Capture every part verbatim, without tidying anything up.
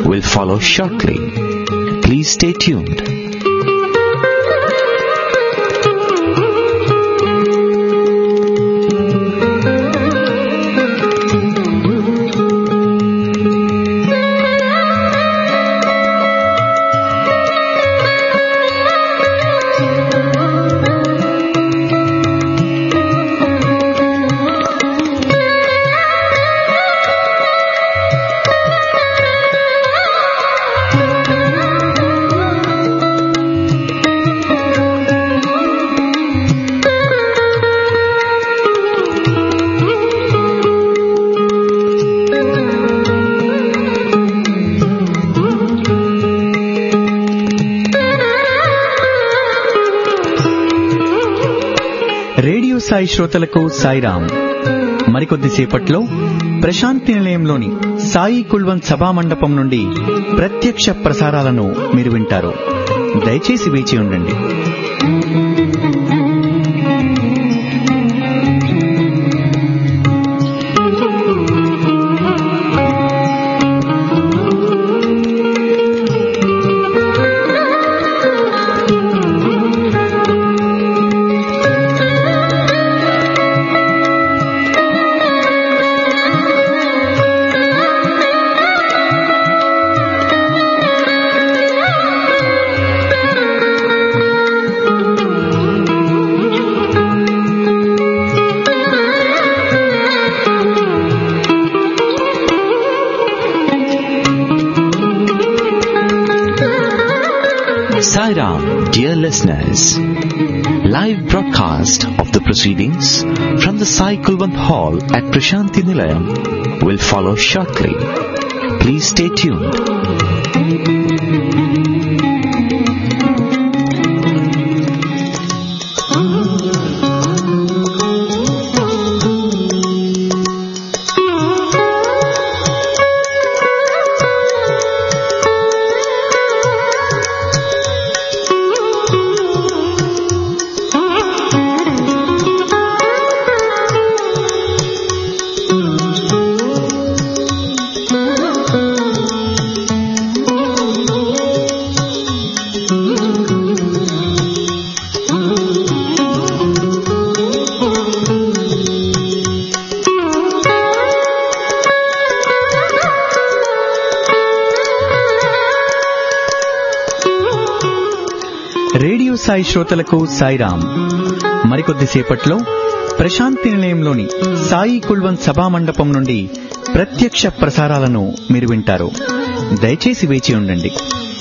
will follow shortly. Please stay tuned. Radio Sai శ్రోతలకు సాయిరాం. మరికొద్దిసేపట్లో ప్రశాంతి నిలయంలోని సాయి కుల్వంత్ సభా మండపం నుండి ప్రత్యక్ష ప్రసారాలను మీరు వింటారు. దయచేసి వేచి ఉండండి. Sairam, dear listeners, live broadcast of the proceedings from the Sai Kulwant Hall at Prashanti Nilayam will follow shortly. Please stay tuned. Radio Sai శ్రోతలకు సాయిరాం. మరికొద్దిసేపట్లో ప్రశాంతి నిలయంలోని సాయి కుల్వంత్ సభా మండపం నుండి ప్రత్యక్ష ప్రసారాలను మీరు వింటారు. దయచేసి వేచి ఉండండి.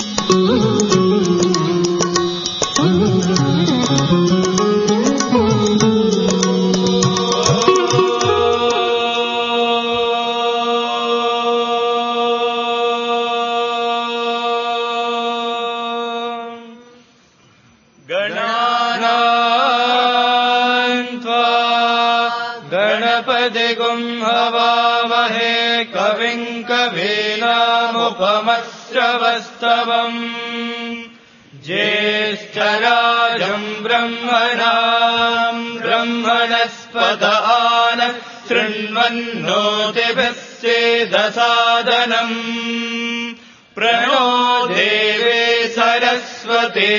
हवामहे कविं कवीनामुपमश्रवस्तवम् ज्येष्ठराजम् ब्रह्मणाम् ब्रह्मणस्पत आनः शृण्वन्नोतिभिः सेदसादनम् प्रणो देवे सरस्वती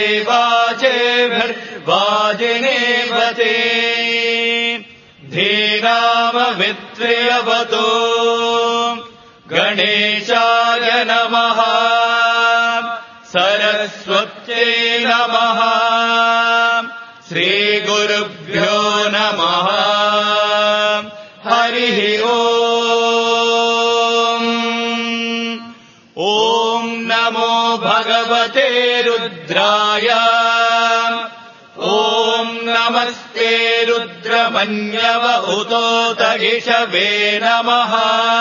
वाचेभिर्वाजिनीवते धीरामवित्र्यवतो गणेशाय नमः सरस्वत्यै नमः श्रीगुरुभ्यो नमः हरिः ओम् ॐ नमो भगवते रुद्राय ॐ नमस्ते रुद्रमन्यव उतोतगिषवे नमः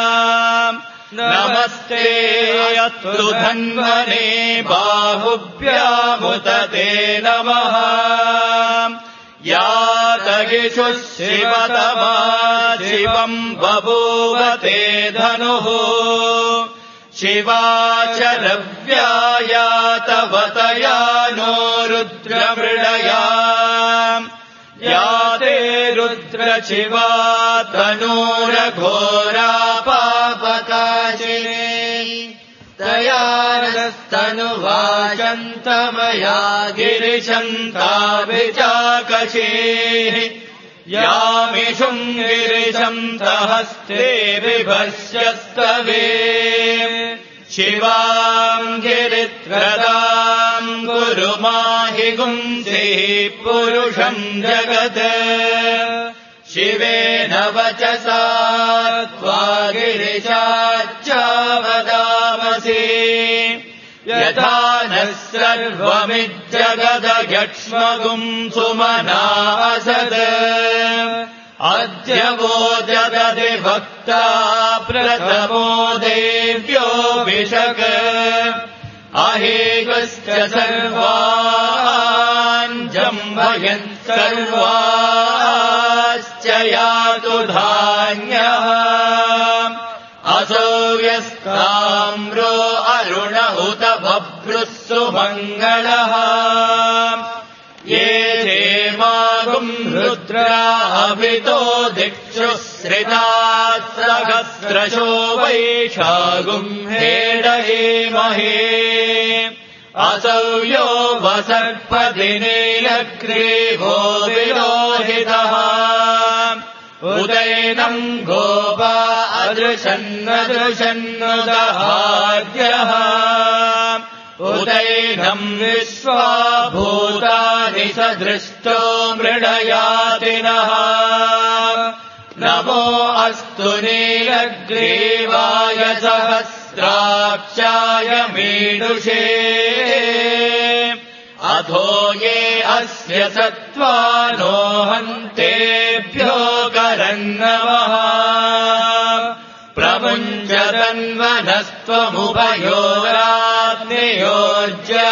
नमस्ते अस्तु धन्वने बाहुभ्यामुदते नमः यातगिषुः शिवतमा शिवम् बभूवते धनुः शिवा च रव्यायातवतया नो रुद्रमृडया या ते रुद्रशिवा तनूरघोरा पापकाशिनी तयानस्तनुवाचन्तमया गिरिशन्ताभिचाकशीः यामिषुम् गिरिशन्तहस्ते बिभर्ष्यस्तवे शिवाम् गिरित्रदाम् कुरु माहि गुंसिः पुरुषम् जगत् शिवेन वचसा त्वा गिरिशाच्चावदामसि यथा नः सर्वमिज्जगदयक्ष्मगुम् सुमना असद अद्य वो जगदि भक्ता प्रथमो देव्योऽभिषक् अहेगश्च सर्वान् जम्भयन् सर्वाश्च यातु धान्यः असौ यस्ताम्रो अरुण उत बभ्रुः सुमङ्गलः ये देवागुम् रुद्राभितो दिक्षुः श्रिताः सहस्रशो वैशागुम् हेडयेमहे असौ यो वसर्पदिनेलग्रीवो विलोहितः उदैनम् गोपा अदृशन्नदृशन्नुदहार्यः उदैनम् विश्वा भूतानि सदृष्टो मृडयातिनः नमो अस्तु नीलग्रीवाय सहस्राक्षाय मीडुषे अथो ये अस्य सत्त्वानो हन्तेभ्यो करन्नवः प्रमुञ्चतन्वनस्त्वमुभयोराग्नियोज्या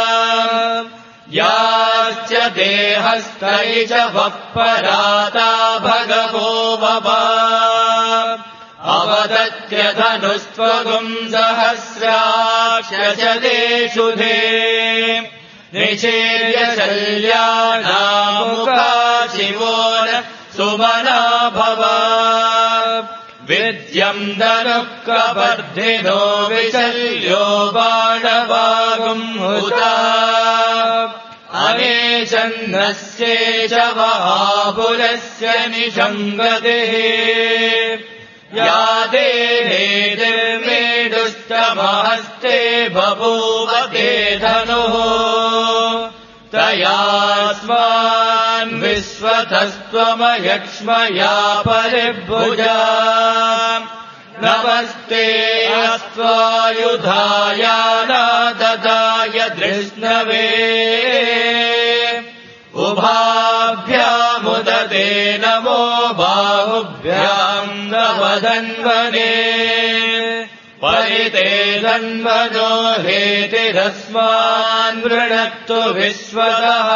याश्च देहस्तै च वःपराता भगवो वव अवदत्य धनुस्त्वगुम् सहस्राक्षदेषु धे निषेव्य शल्यानामुखा शिवो न सुमना भव विद्यम् धनुः कपर्धिनो विशल्यो बाणवागुम् हुता अनेशन्नस्येष वहापुरस्य निषङ्गतिः या देहेर्मेडुष्टमहस्ते बभूव ते धनुः तयास्मान् विश्वतस्त्वमयक्ष्मया परिभुजा नमस्ते अस्त्वायुधायानाददाय धृष्णवे उभाभ्यामुदते नमो बाहुभ्याम् नवधन्वने परिते धन्वनो हेतिरस्मान् वृणक्तु विश्वतः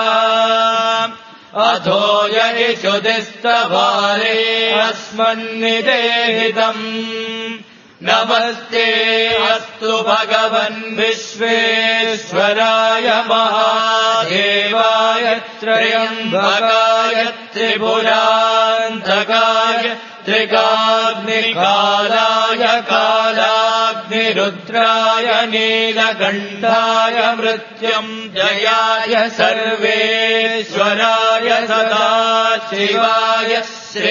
अथो ययिषुदिस्तवारे अस्मन्निदेहितम् नमस्ते अस्तु भगवन् विश्वेश्वराय महादेवाय त्र्यम्बकाय त्रिपुरान्तकाय त्रिकाग्निकालाय कालाग्निरुद्राय नीलकण्ठाय मृत्युञ्जयाय सर्वेश्वराय सदाशिवाय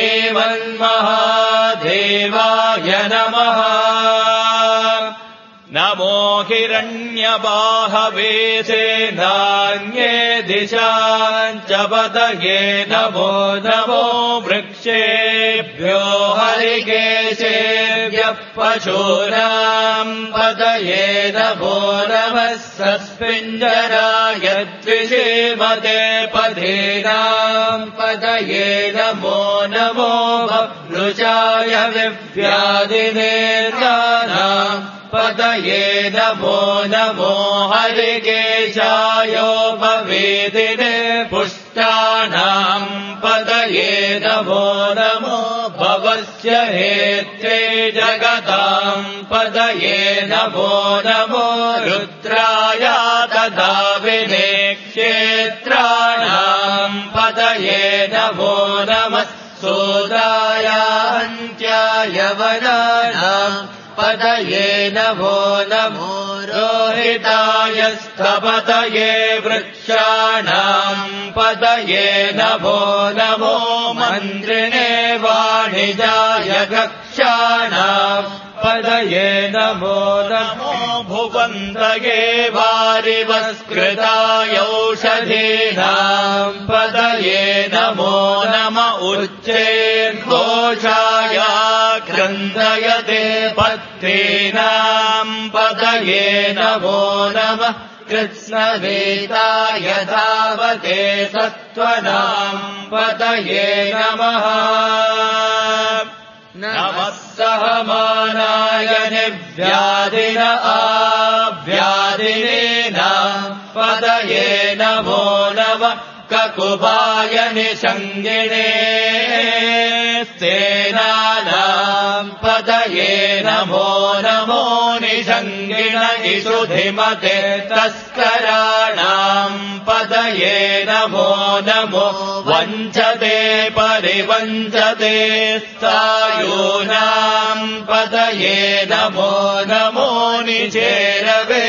श्रीमन्महादेवाय नमः। नमो हिरण्यबाहवे सेनान्ये दिशाञ्च पतये नमो नमो वृक्षेभ्यो हरिकेशेभ्यः पशूनाम् पतये नमो नमः सस्पिञ्जराय द्विषीमते पथीनाम् पतये नमो नमो भृशाय विव्याधिनेतानाम् पतये नमो नमो हरिकेशायोपवेदिने पुष्टानाम् पतये नमो नमो भवस्य हेत्रे जगताम् पतये नमो नमो रुद्राय तथा विने क्षेत्राणाम् पतये नमो नमः सोदायान्त्याय वनानाम् पदये नमो नमो रोहिताय स्थपतये वृक्षाणाम् पदये नमो नमो मन्त्रिणे वाणिजाय गक्षाणाम् पदये नमो नमो भुवन्तये वारिवस्कृताय औषधीनाम् पदये नमो नम उच्चैर्घोषाय क्रन्दयते पत्नीनाम् पदये नमो नमः कृत्स्नवेताय धावते सत्त्वनाम् पदये नमः नमः सहमानाय निर्व्याधिन आव्याधिनेनाम् पदये नमो नमः ककुबाय निषङ्गिणे सेनानाम् पदये नमो नमो निषङ्गिण इषुधिमते तस्कराणाम् पदये नमो नमो वञ्चते परिवञ्चते स्थायूनाम् पदये नमो नमो निचेरवे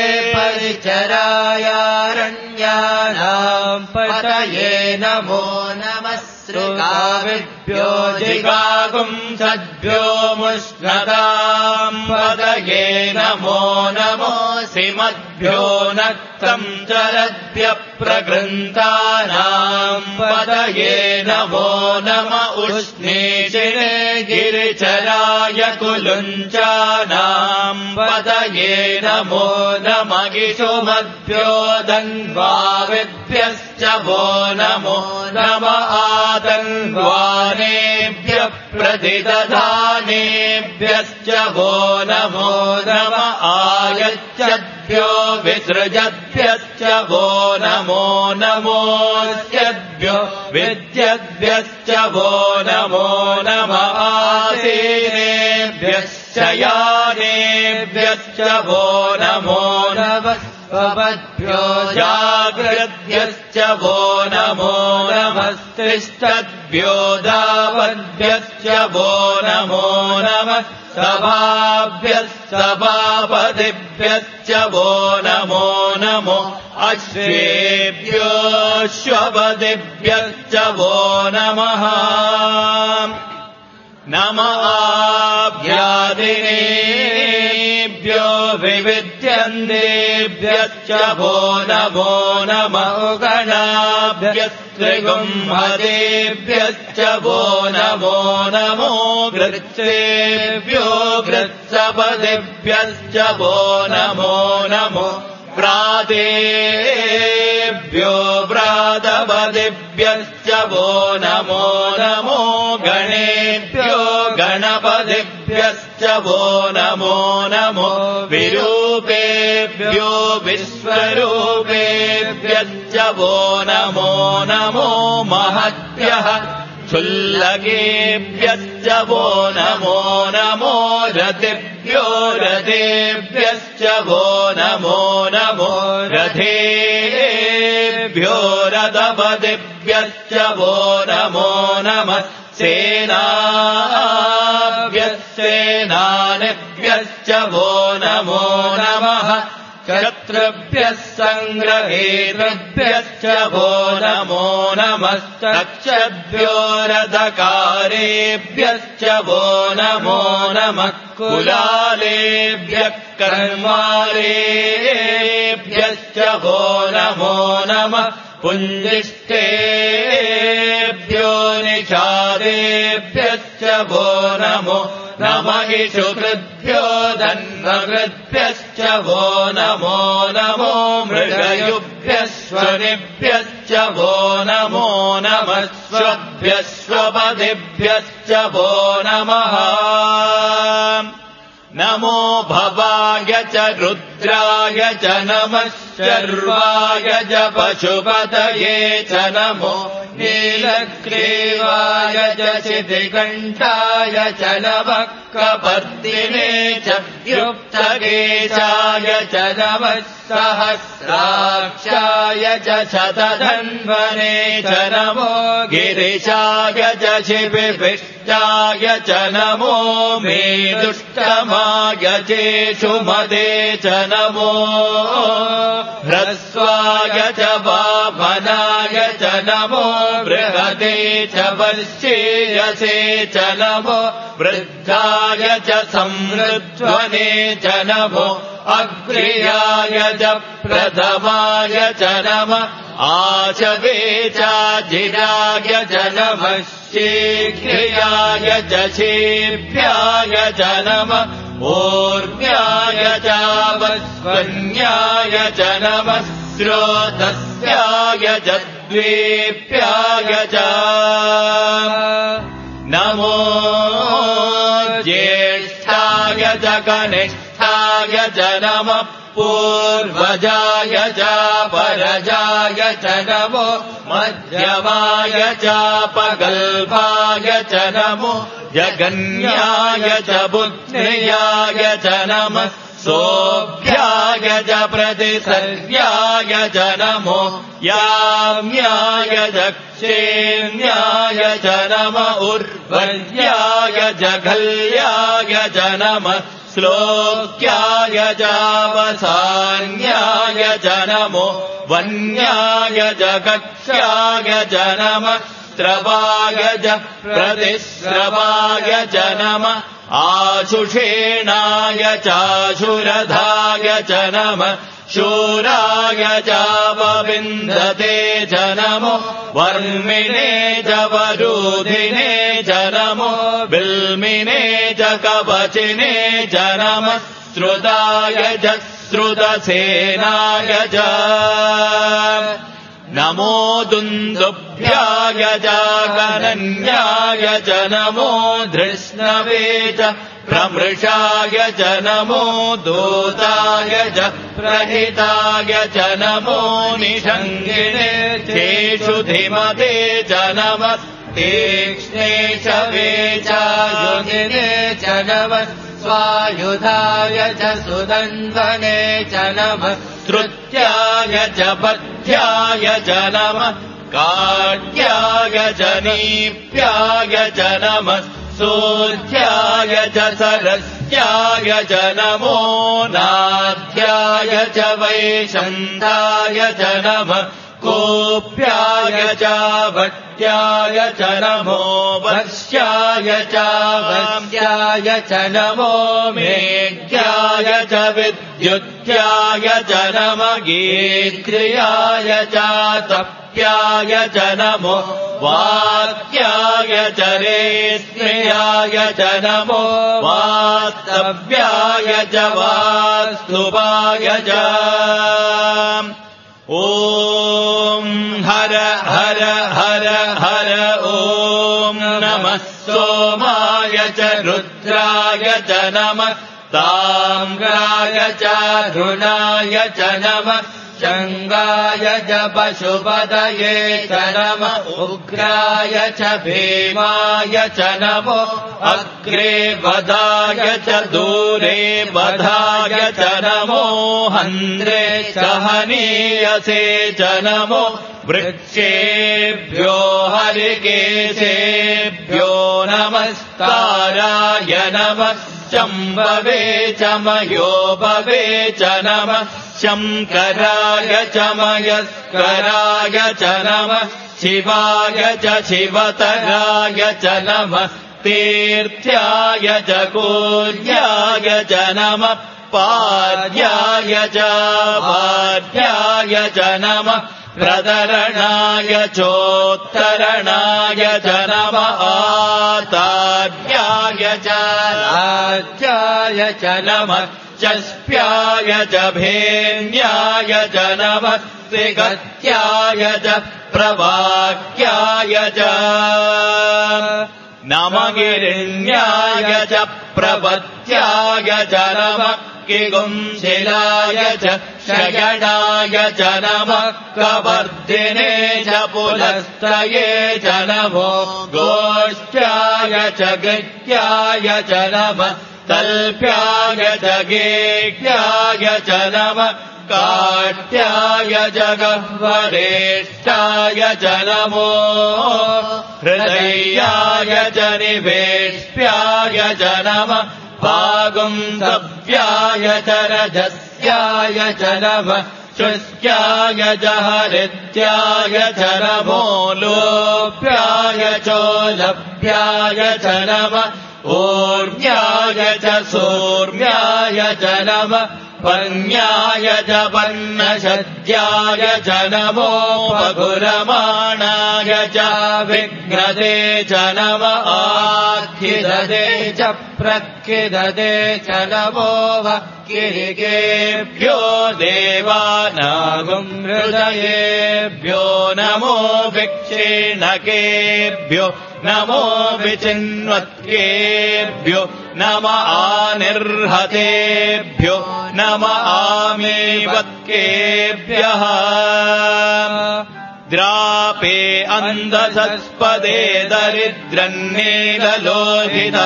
परिचरायारण्यानाम् पदये नमो नमः सृगाविभ्यो जिगागुंसद्भ्यो मुष्णदाम् पदये नमो नमो सिमद्भ्यो नक्तम् चरद्भ्यः प्रगृन्तानाम् पदये नमो नम उष्णीषिणे गिरिचराय कुलुञ्चानाम् पदये नमो नम गिषुमद्भ्यो दन्वाविभ्यश्च वो नमो नम आदन्वानेभ्यः प्रतिदधानेभ्यश्च वो नमो नम आयच्छद्भ्यो विसृजद्भ्यश्च वो नमो नमोऽस्यद्भ्यो विद्यद्भ्यश्च वो नमो नम आसीनेभ्यश्च यानेभ्यश्च वो नमो नमः स्वपद्भ्यो जाग्रद्भ्यश्च वो नमो नमस्तिष्ठद्भ्यो दावद्भ्यश्च वो नमो नमः सभाभ्यः सभापतिभ्यश्च वो नमो नमो अश्वेभ्योऽश्वपतिभ्यश्च वो नमः नम आभ्यादिनेभ्यो विविध्यन्तेभ्यश्च वो नमो नमो गणाभ्यस्त्रिगुंहदेभ्यश्च वो नमो नमो गृत्सेभ्यो गृत्सपदिभ्यश्च वो नमो नमो व्रातेभ्यो व्रातपदिभ्यश्च वो नमो नमो गणेभ्यो गणपतिभ्यश्च वो नमो नमो विरूपेभ्यो विश्वरूपेभ्यश्च वो नमो नमो महद्भ्यः क्षुल्लकेभ्यश्च वो नमो नमो रतिभ्यो रथेभ्यश्च वो नमो नमो रथेभ्यो रथपतिभ्यश्च वो नमो नमः सेनाभ्यश्चेनानिभ्यश्च वो नमो नमः शत्रुभ्यः सङ्ग्रहेतृभ्यश्च वो नमो नमस्तक्षभ्यो रथकारेभ्यश्च वो नमो नमः कुलालेभ्यः कर्मारेभ्यश्च वो नमो नमः पुञ्जिष्टेभ्यो निषादेभ्यश्च वो नमो नमः इषुकृद्भ्यो धन्वकृद्भ्यश्च वो नमो नमो मृगयुभ्यश्वनिभ्यश्च वो नमो नमः स्वभ्यश्वपदिभ्यश्च वो नमः नमो भवाय च रुद्राय च नमः शर्वाय च पशुपतये च नमो नीलग्रीवाय च शितिकण्ठाय च नमः कपर्दिने च युक्तकेशाय च नमः सहस्राक्षाय च शतधन्वने च नमो गिरिशाय च शिबिभिष्ट ज्येष्ठाय च नमो मेदुष्टमाय चेषुमते च नमो ह्रस्वाय च वामनाय च नमो बृहते च वर्षेयसे च नमो वृद्धाय च संवृध्वने च नमो अग्र्याय च प्रथमाय च नमः आचवे चाजिराय च नमः शीघ्राय च शेभ्याय च नमः ऊर्ध्याय च वस्वन्याय च नमः स्रोतस्याय च द्वेप्याय च नमो ज्येष्ठाय च कनिष्ठाय च नमः पूर्वजाय च परजाय च नमो मध्यमाय च पगल्भाय च नमो जगन्याय च बुद्ध्याय च नमः सोऽभ्याय च प्रतिसर्याय च नमो याम्याय च क्षेम्याय च नमः उर्वर्याय च घल्याय च नमः श्लोक्याय च वसान्याय च नमो वन्याय च कक्ष्याय च नमः स्रवाय च प्रतिस्रवाय च नमः आशुषेणाय चाशुरधाय च नमः शूराय चापविन्दते च नमो वर्मिणे च वरुधिने च नमो बिल्मिने च कवचिने च नमः श्रुताय च श्रुतसेनाय च नमो दुन्दुभ्याय च गणन्याय च नमो धृष्णवे च प्रमृषाय च नमो दूताय च प्रहिताय च नमो निषङ्गिने चेषु धिमते च नमः तीक्ष्णे शवे च युगिने च नमः स्वायुधाय च सुदन्वने च नमः श्रुत्याय च पथ्याय च नमः काट्याय च नीप्याय च नमः सोऽध्याय च सरस्याय च नमो नाध्याय च वैशन्धाय च नमः कोप्याय च भट्याय च नमो वर्ष्याय च वस्याय च नमो मेघ्याय च विद्युत्याय च नमः गीत्र्याय च तप्याय च नमो वाक्याय च रेत्र्याय च नमो वास्तव्याय च वास्तुवाय च ॐ हर हर हर हर ॐ नमः सोमाय च रुद्राय च नमः ताम्राय च रुणाय च नमः शङ्गाय च पशुपतये च नमः उग्राय च भीमाय च नमो अग्रे वधाय च दूरे वधाय च नमो हन्त्रे सहनीयसे च नमो वृक्षेभ्यो हरिकेशेभ्यो नमस्काराय नमः शम्भवे च मयोभवे च नमः शङ्कराय च मयस्कराय च नमः शिवाय च शिवतराय च नमः तीर्थ्याय च कूर्याय च नमः पार्याय च पार्याय च नमः प्रदरणाय चोत्तरणाय च नमः आतार्याय च आचार्याय च नमः चस्प्याय च भेन्याय च नमः त्रिगत्याय च प्रवाक्याय च नमगिरिण्याय च प्रपत्याय च नमः किगुंशिलाय च शयनाय च नमः कवर्धिने च पुलस्तये च नमो गोष्ठ्याय च गत्याय च नमः तल्प्याय च गेह्याय च नमः काट्याय जगह्वरेष्ठाय च नमो हृदयाय च निवेष्ट्याय च नमः पागुंधव्याय च रजस्याय च नमः शुष्क्याय च हरित्याय च नमो लोभ्याय चोलभ्याय च नमः ऊर्म्याय च सूर्म्याय च नमः पर्ण्याय च पर्णशद्याय च नमो पगुरमाणाय च विघ्नदे च नमः आख्यदे च प्रख्यदे च नमो वक्किरिकेभ्यो देवानागुं हृदयेभ्यो नमो विक्षीणकेभ्यो नमो विचिन्वत्केभ्यो नम आनिर्हतेभ्यो नम आमेवत्केभ्यः द्रापे अन्धसत्पदे दरिद्रन्नीललोहिता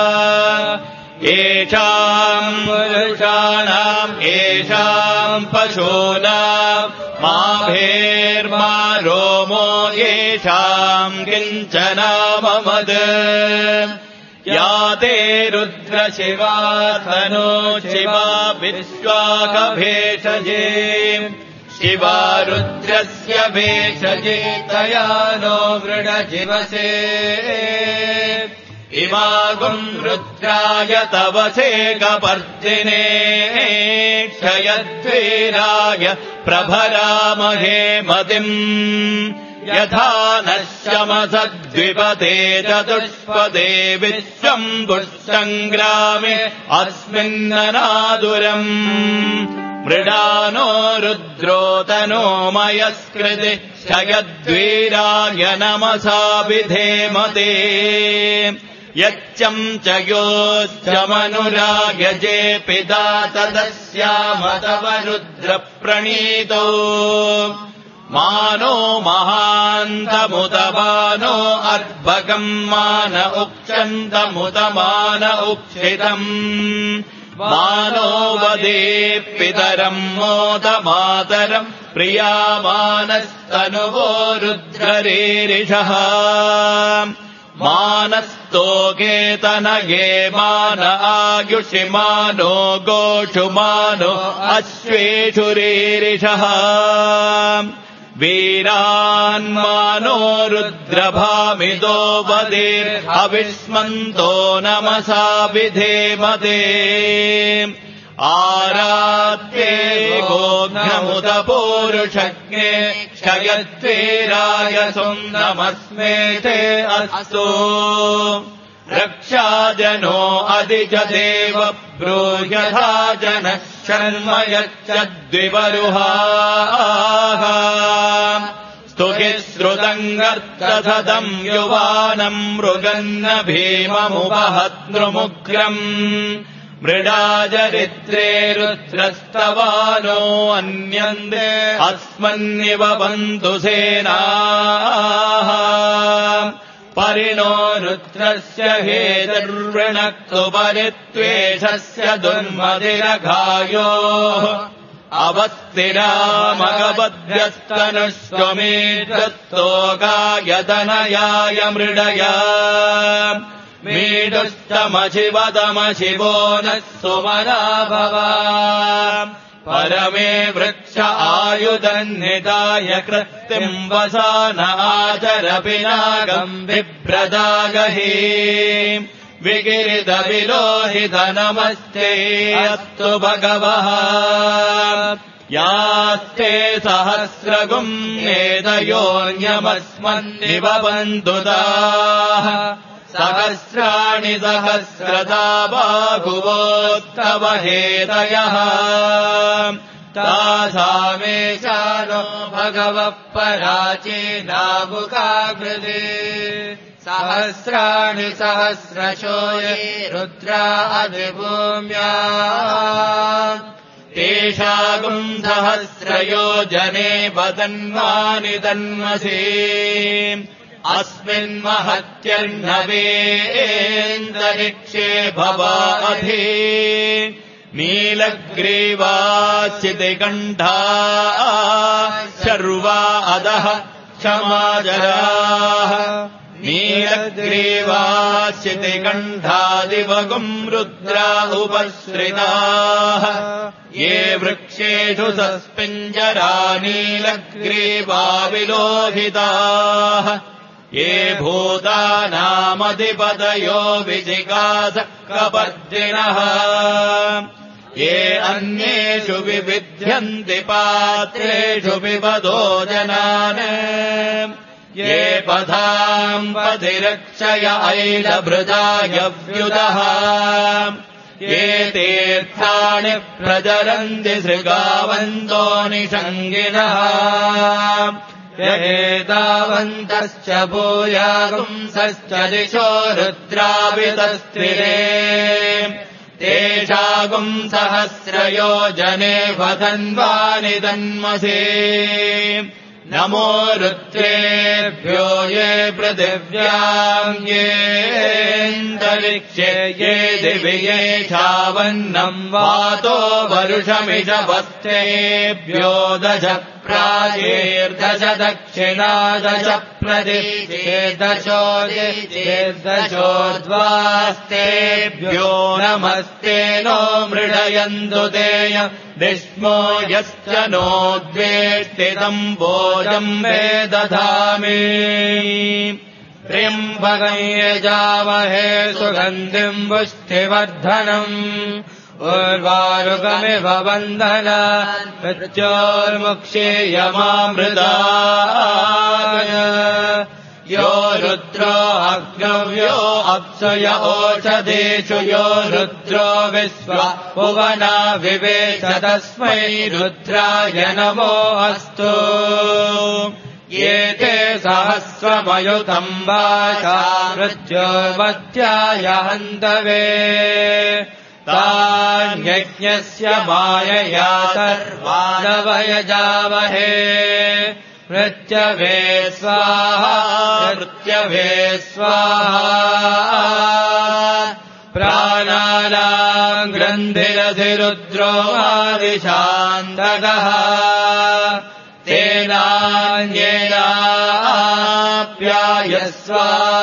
येषाम् पुरुषाणाम् येषाम् पशूनाम् मा भेर्मा रोमो येषाम् किञ्चनाममद या ते रुद्रशिवा तनो शिवा विश्वाकभेषजे शिवा रुद्रस्य भेषजे तया नो वृणजिवसे इमागुम् रुद्राय तवसे कपर्दिने क्षयद्वीराय प्रभरामहे मतिम् यथा नः शमसद्विपदे चतुष्पदे विश्वम् पुष्सङ्ग्रामे अस्मिन्ननादुरम् मृडानो रुद्रो तनो मयस्कृति क्षयद्वीराय नमसा विधेमते यच्चम् च योश्चमनुराय जे पिता तदस्याम तव रुद्रप्रणीतो मानो महान्तमुतमानो अर्भकम् मान उक्षन्तमुत मान उक्षितम् मानो वदे पितरम् मोद मातरम् प्रियामानस्तनुवो रुद्ररीरिषः मानस्तोकेतनये मान आयुषि मानो गोषु मानो अश्वेषु रीरिषः वीरान्मानो रुद्रभामिदो वदे अविष्मन्तो नमसा विधेमते आरात्ये गोघ्नमुत पूरुषज्ञे क्षयद्वीराय सुन्दमस्मे ते अस्तु रक्षाजनो अधिजदेव ब्रूयथा जनः शर्म यच्चद्विवरुहाः स्तुतिश्रुतम् गर्तसदम् युवानम् मृगन्न भीममुपहतृमुग्रम् मृडाचरित्रे रुद्रस्तवानो अन्यन्ते अस्मन्निव बन्धु सेनाः परिणो रुद्रस्य हेतुर्वृणक्तु परित्वेषस्य दुर्मदिरघायोः अवस्थिरामगवद्भ्यस्तनुष्वमेतोगायतनयाय मृडया मीडुष्टमशिवदमशिवो नः सुमना भव परमे वृक्ष आयुधन्निताय कृत्तिम् वसान आचरपिनागम् बिभ्रदागहि विगिरितविलोहित नमस्ते अस्तु भगवः यास्ते सहस्रगुम् नेदयोऽन्यमस्मन्निव बन्धुताः सहस्राणि सहस्रदा बाहुवोत्तव हेतयः तासामेशानो भगवः पराचीनामुखाकृते सहस्राणि सहस्रशो ये रुद्रा अधिभूम्या तेषागुम् सहस्रयोजने वदन्मानि तन्मसि अस्मिन्महत्यर्णवेन्दरिक्षे भवाधि नीलग्रीवाच्युतिकण्ठा शर्वा अधः क्षमाजराः नीलग्रीवाच्युतिकण्ठादिवगुम् रुद्रा उपश्रिताः ये वृक्षेषु सस्पिञ्जरा नीलग्रीवा विलोहिताः ये भूतानामधिपतयो विजिगास कपर्दिनः ये अन्येषु विविध्यन्ति पात्रेषु पिबतो जनान् ये पथाम् पथिरक्षय ऐलभृताय व्युदः ये तीर्थाणि प्रचरन्ति सृगावन्तो निषङ्गिनः एतावन्तश्च भूयागुंसश्च दिशो रुद्रावितस्त्रिरे तेषागुंसहस्रयोजने वदन्वानि तन्मसे नमो रुद्रेभ्यो ये पृथिव्याम् येऽन्तरिक्षे ये दिवि येषावन्नम् वातो वरुषमिषवस्तेभ्यो दश प्राचीर्दश दक्षिणा दश प्रदिशे दशोर्दशोर्द्वास्तेभ्यो नमस्ते नो मृडयन्तु तेय विष्मो यश्च नो द्वेष्टितम् भोजम् मे दधामि त्र्यम्बकम् यजामहे सुगन्धिम् पुष्टिवर्धनम् उर्वारुकमिव बन्धना मृत्योर्मुक्षीयमामृताय यो रुद्रो अग्नव्यो अप्सुय ओषधेषु यो रुद्रो विश्वा भुवना विवेश तस्मै रुद्राय नमो अस्तु ये ते सहस्रमयुतम् वाचा मृत्योर्मत्याय हन्तवे तान्यज्ञस्य मायया सर्वानवयजामहे मृत्यवे स्वाहा मृत्यवे स्वाहा प्राणानाम् ग्रन्थिरधिरुद्रो आदिशान्तकः तेनान्येनाप्यायस्व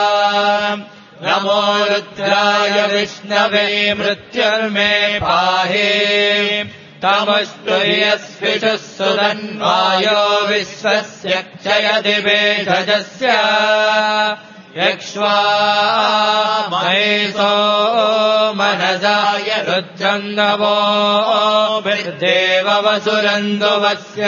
नमो रुद्राय विष्णवे मृत्युर्मे पाहि तमस्तुयस्विषुः सुदन्वायो विश्वस्य क्षयति भेषजस्य यक्ष्वा महेशो मनसाय रुद्रम् नमो देववसुरन्दुवस्य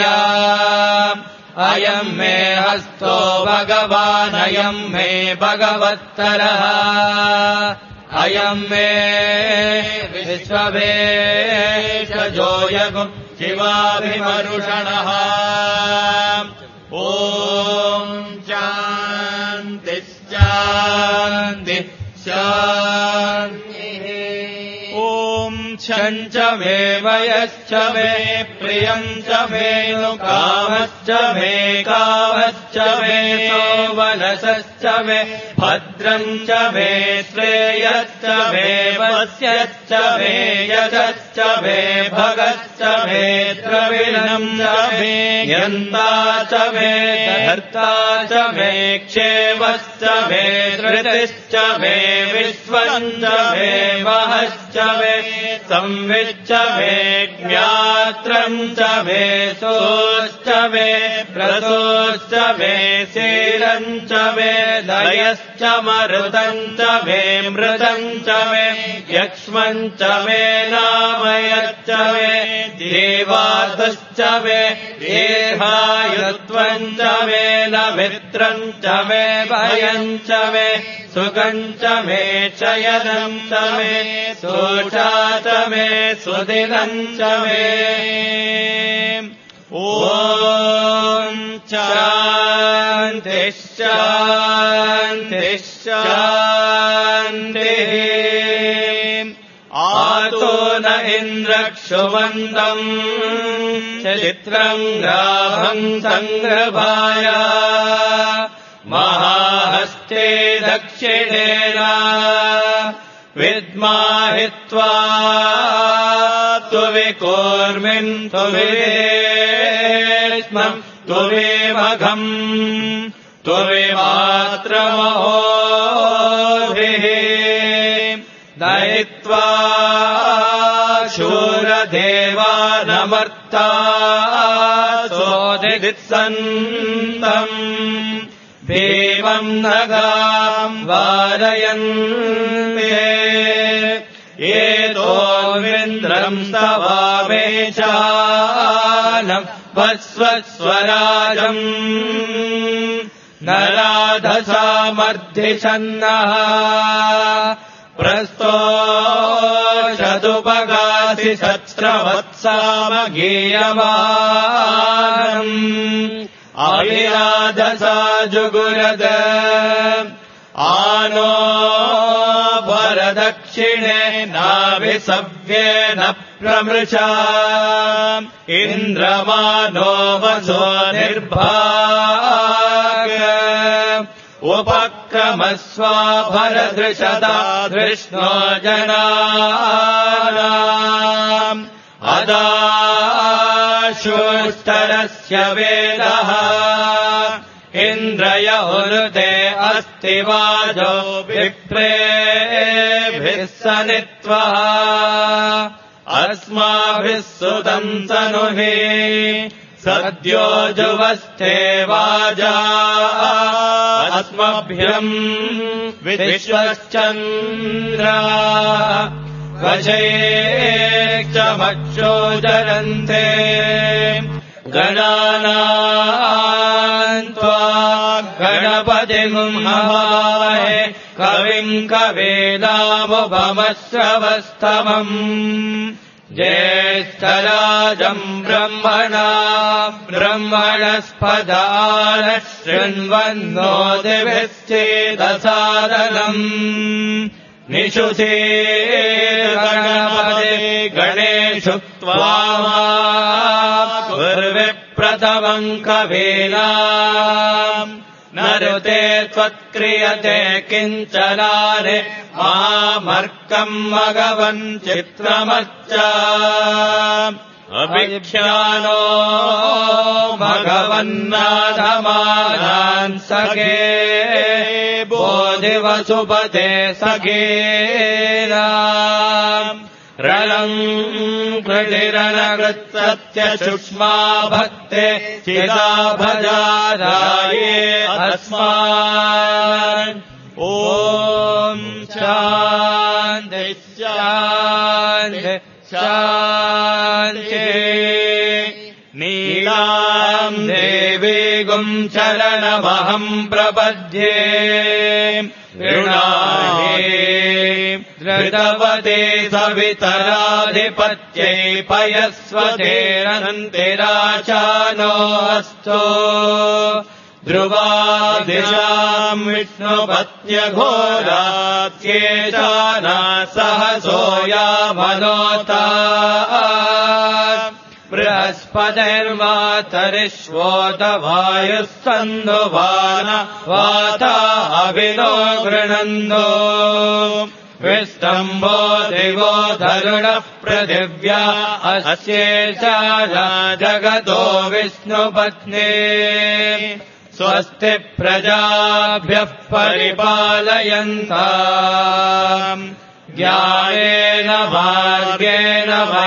अयम् मे हस्तो भगवान् अयम् मे भगवत्तरः अयम् मे विश्वभेषजोऽयगुम् शिवाभिमरुषणः ॐ शान्ति शान्ति शान्तिः ॐ छञ्च मे वयश्च मे प्रियम् च मे नु कामश्च मे कामश्च मे सोवनसश्च मे भद्रम् च मे श्रेयश्च मे वस्यश्च मे यशश्च मे भगश्च मे द्रविणम् च मे यन्ता च मे धर्ता च मे क्षेमश्च मे धृतिश्च मे विश्वम् च मे महश्च मे संविच्च मे ज्ञात्रम् च मे सोश्च मे प्रसोश्च मे शीलम् च मे दयश्च मरुतम् च मे मृतम् च मे यक्ष्मम् च मे नामयश्च मे देवादश्च मे देहायुत्वम् च मे न मित्रम् च मे भयम् च मे सुखम् च मे चयनम् च मे सोचा च मे सुदिनम् च मे ॐ शान्तिः शान्तिः शान्तिः आतो न इन्द्रक्षुवन्तम् चित्रम् राभम् सङ्ग्रभाय महाहस्ते दक्षिणेन विद्माहित्वा तूर्मिन् तुविदेष्मम् तुविमघम् तुविमात्रमहोभिः दयित्वा शूरदेवानमर्ता सोदित्सन्तम् भीमम् नगाम् वारयन्ते एतोर्विन्द्रम् स्तवामेचानम् वस्वस्वराजम् नराधसामर्धिषन्नः प्रस्तोषदुपगासि सत्रवत्सामगीयमानम् अभिराधसा जुगुरद आनो वरदक्षिणे नाभिसव्येन प्रमृषा इन्द्रमानो वसो निर्भाग उपक्रमस्वाभरदृशदा धृष्णो जनानाम् अदाशुष्टरस्य वेदः इन्द्रयहुरुते अस्ति वाजो विप्रेभिः सनित्वः अस्माभिः सुतम् तनुहि सद्यो जुवस्ते वाजा अस्मभ्यम् विश्वश्चन्द्रा वशैक्षमक्षोजरन्ते गणानाम् त्वा गणपतिम् हवामहे कविम् कवीनामुपमश्रवस्तमम् ज्येष्ठराजम् ब्रह्मणा ब्रह्मणस्पदान शृण्वन्नो दिभिश्चेदसादनम् निषुषे गणपते गणेषु त्वामा कुर्विप्रथमम् कवीनाम् नरुते त्वत्क्रियते किञ्चनानि मामर्कम् मघवन् चित्रमच्च अभिख्यानो मघवन्नाथमानान् सखे बोधिवसुपते सखेना रणम् कृतिरणकृत्सत्य सुष्मा भक्ते चिदा भजाराये अस्मान् ॐ शान्ति शान्ति शान्ति नीलाम् देवीगुम् चरणमहम् प्रपद्ये ऋणाहे धृतवते सवितराधिपत्यै पयस्वतेरनन्तिराचानो अस्तो ध्रुवादिशाम् विष्णुपत्न्यघोरात्येषाना सहसोऽयामनोता बृहस्पतिर्मातरिष्वोत वायुः सन्धुवान वाता अभिनो गृणन्तो विस्तम्भो दिवो धरुणः पृथिव्या अस्येषा जगतो विष्णुपत्नी स्वस्ति प्रजाभ्यः परिपालयन्ताम् ज्ञानेन भाग्येन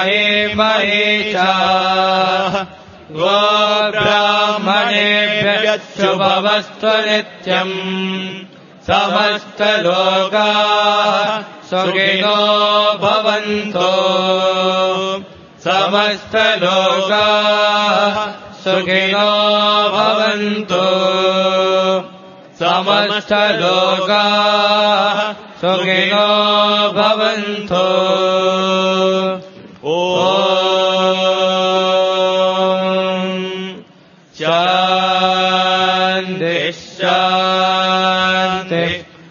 महीमहीषाः गोब्राह्मणेभ्यः शुभमस्तु नित्यम् समस्तलोकाः सुखिनो भवन्तु समस्तलोकाः सुखिनो भवन्तु समस्तलोकाः सुखिनो भवन्तु ॐ शान्ति शान्ति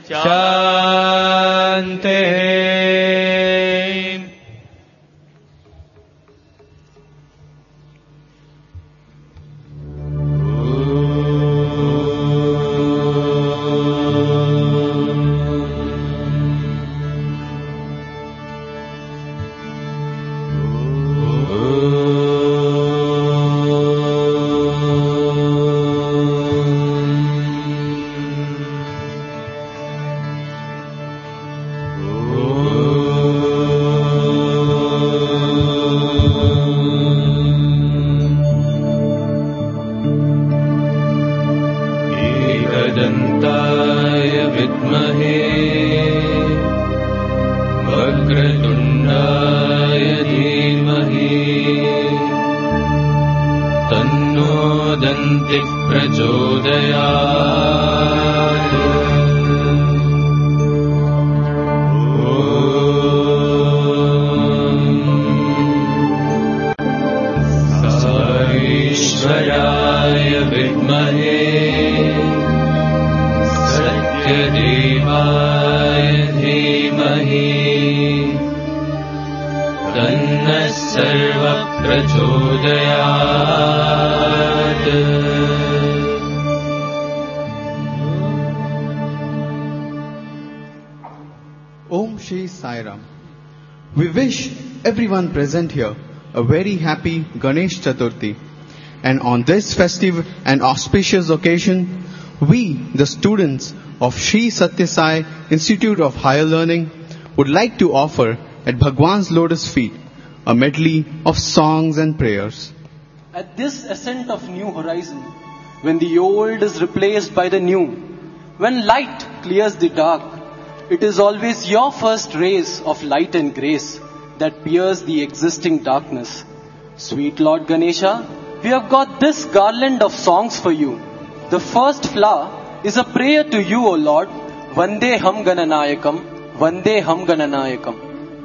शान्ति एकदन्ताय विद्महे वक्रतुण्डाय धीमहि तन्नो दन्तिः प्रचोदयात्। ईश्वराय विद्महे सत्यदेवाय धीमहि तन्नः सर्वः प्रचोदयात्। Om Shri Sai Ram. We wish everyone present here a very happy Ganesh Chaturthi. And on this festive and auspicious occasion, we, the students of Sri Satya Sai Institute of Higher Learning, would like to offer at Bhagwan's lotus feet a medley of songs and prayers. At this ascent of new horizon, when the old is replaced by the new, when light clears the dark, it is always your first rays of light and grace that pierce the existing darkness. Sweet Lord Ganesha, we have got this garland of songs for you. The first flower is a prayer to you, O Lord. Vande Ham Gananayakam, Vande Ham Gananayakam.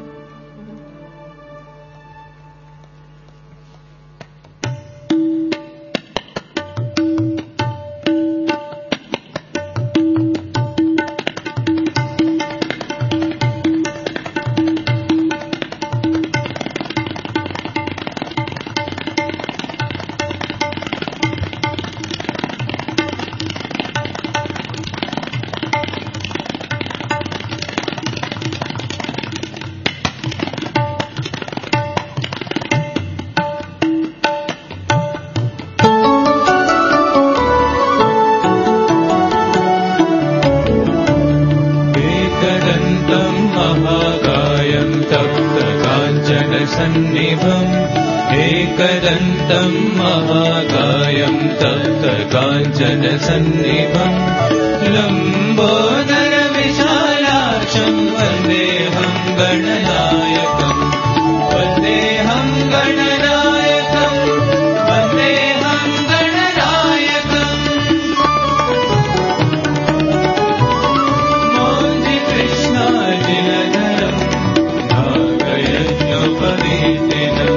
एकदन्तं महाकायं तप्तकाञ्चनसन्निभं लम्बोदरविशालाक्षं वन्देऽहं गणनायकं वन्देऽहं गणनायकं वन्देऽहं गणनायकम्। मौञ्जिकृष्णाजिनधरं नागयज्ञोपवीतिनं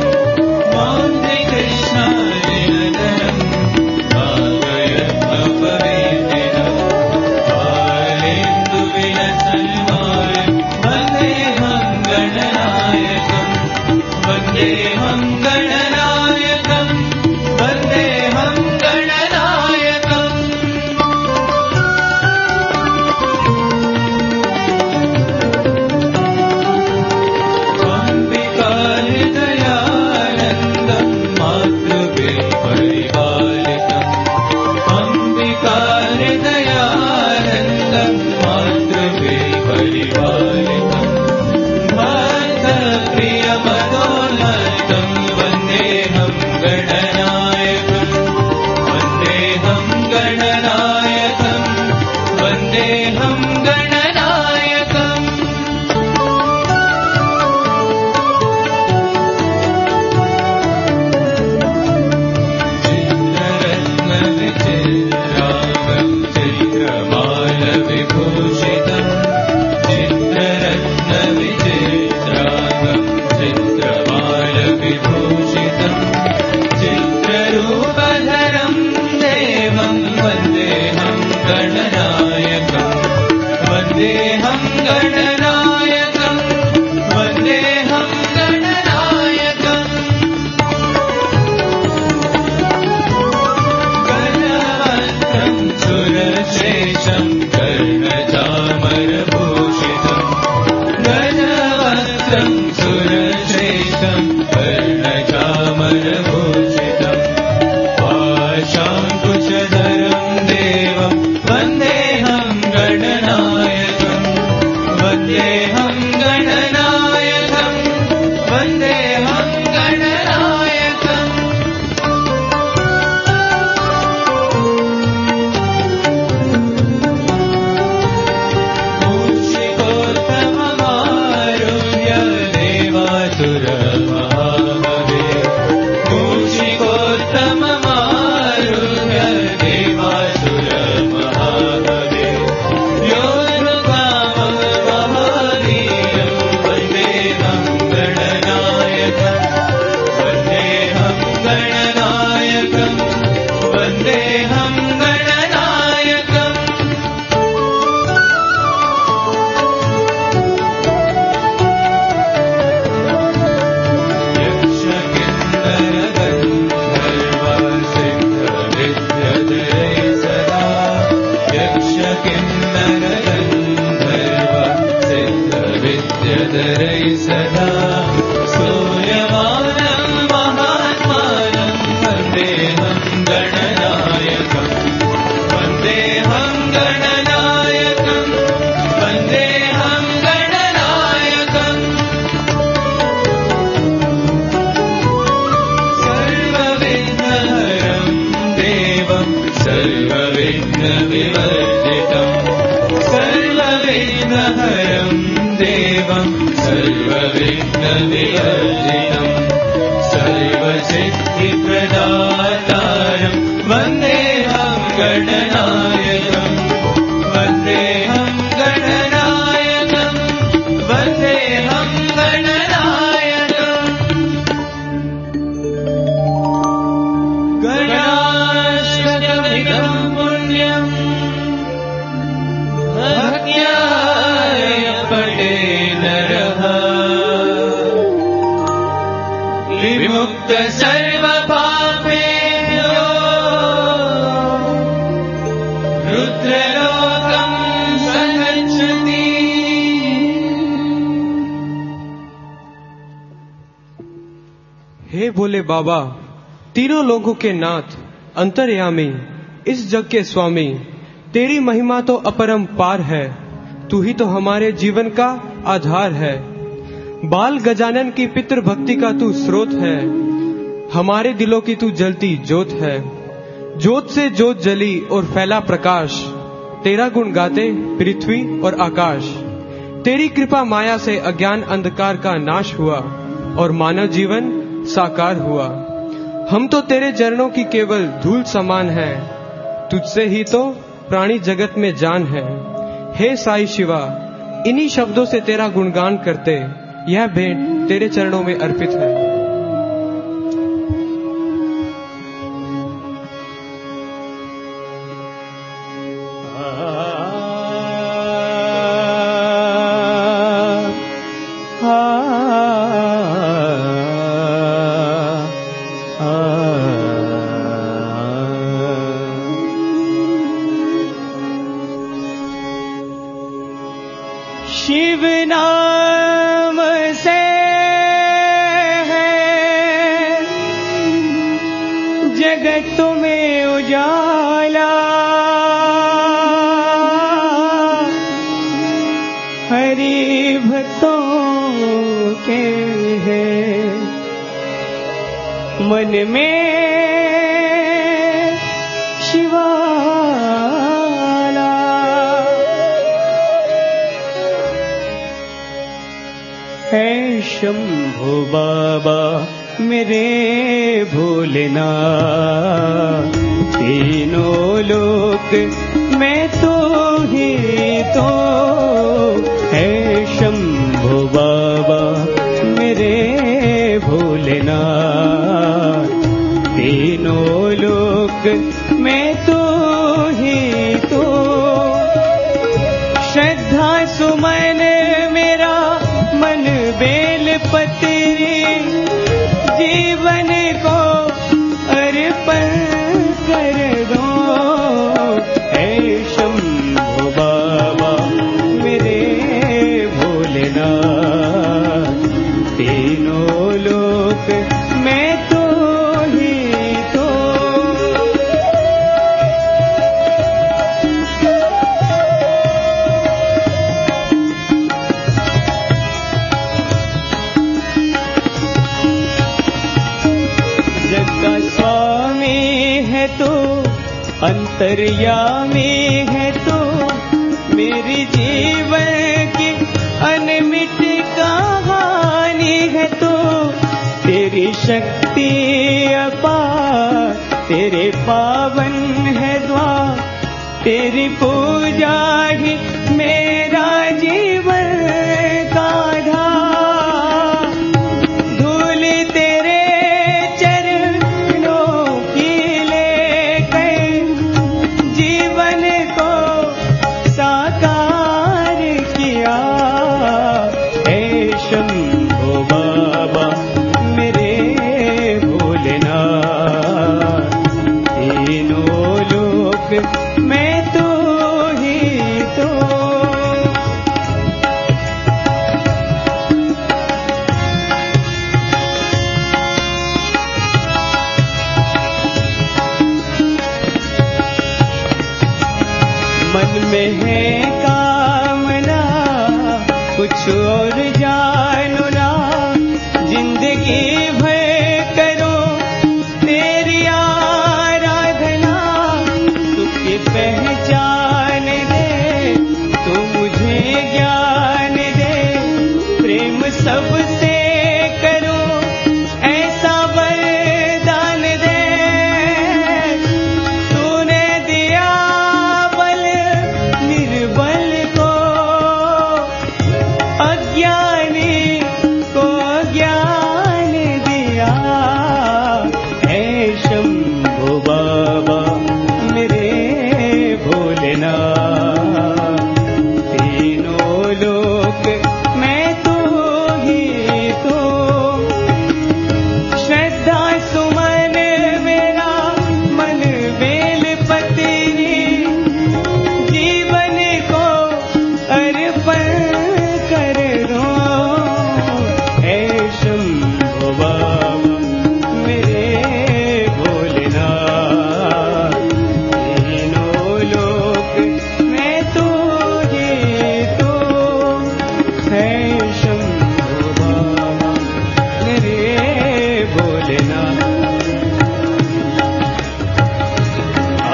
Om गणनायकम् वन्देऽहं गणनायकम् यक्षकिन्नरगन्धर्वसिद्धविद्यधरे सदा यक्षकिन्नरगन्धर्वसिद्धविद्यधरे सदा स्तूयमानं महात्मानं वन्देऽहं गणनायकम् वन्देऽहं गणनायकम् वन्देऽहं गणनायकम् सर्वविघ्नहरं देवं सर्वविघ्नविवर्जितम् सर्वविघ्नहरं देवं सर्वविघ्नविवर्जितम् सर्वसिद्धिप्रदातारं वन्देऽहं गणनायकम् वन्देऽहं गणनायकम् वन्देऽहं गणनायकम् गणाष्टकमिदं पुण्यम् भक्त्या पठे नरः विमुक्त सर्वपापेभ्यो रुद्रलोकं सगच्छति। हे भोले बाबा, तीनों लोगों के नाथ, अंतर्यामी, इस जग के स्वामी, तेरी महिमा तो अपरंपार है। तू ही तो हमारे जीवन का आधार है। बाल गजानन की पितृ भक्ति का तू स्रोत है। हमारे दिलों की तू जलती ज्योत है। ज्योत से ज्योत जली और फैला प्रकाश। तेरा गुण गाते पृथ्वी और आकाश। तेरी कृपा माया से अज्ञान अंधकार का नाश हुआ और मानव जीवन साकार हुआ। हम तो तेरे चरणों की केवल धूल समान है। तुझसे ही तो प्राणी जगत में जान है। हे साई शिवा, इन्हीं शब्दों से तेरा गुणगान करते यह भेंट तेरे चरणों में अर्पित है। शिव नाम से है जगत में उजाला। हरि भक्तों के है मन में शिवाला। है शंभु बाबा मेरे भोलेनाथ, तीनों लोक मैं तो ही तो। है शंभु बाबा मेरे भोलेनाथ, तीनों लोक मैं तो ही तो। श्रद्धा सुमन मेरा मन बेल पत्री, जीवन को अर्पण कर दो। हे शंभु बाबा मेरे भोलेनाथ, तीनों लोक मैं तो ही तो। अंतर्यामी है तो मेरी जीवन की अनमिट कहानी है तो। तेरी शक्ति अपार, तेरे पावन है द्वार, तेरी पूजा ही मेरा जीवन का आधार। धूल तेरे चरणों है कामना कुछ और जानो ना, जिंदगी भर करो तेरी आराधना। तुझे पहचान दे तू मुझे ज्ञान दे, प्रेम सबसे करो ऐसा वरदान दे। तूने दिया बल निर्बल को, अज्ञानी को ज्ञान दिया। है शंभो बाबा मेरे भोलेनाथ, तीनों लोक मैं तू ही तो। श्रद्धा सुमन मेरा मन बेलपति, जीवन को अर्पण कर दो। हे शंभो बाबा मेरे भोलेनाथ, तीनों लोक मैं तू ही तो। हे शंभो बाबा मेरे भोलेनाथ। आ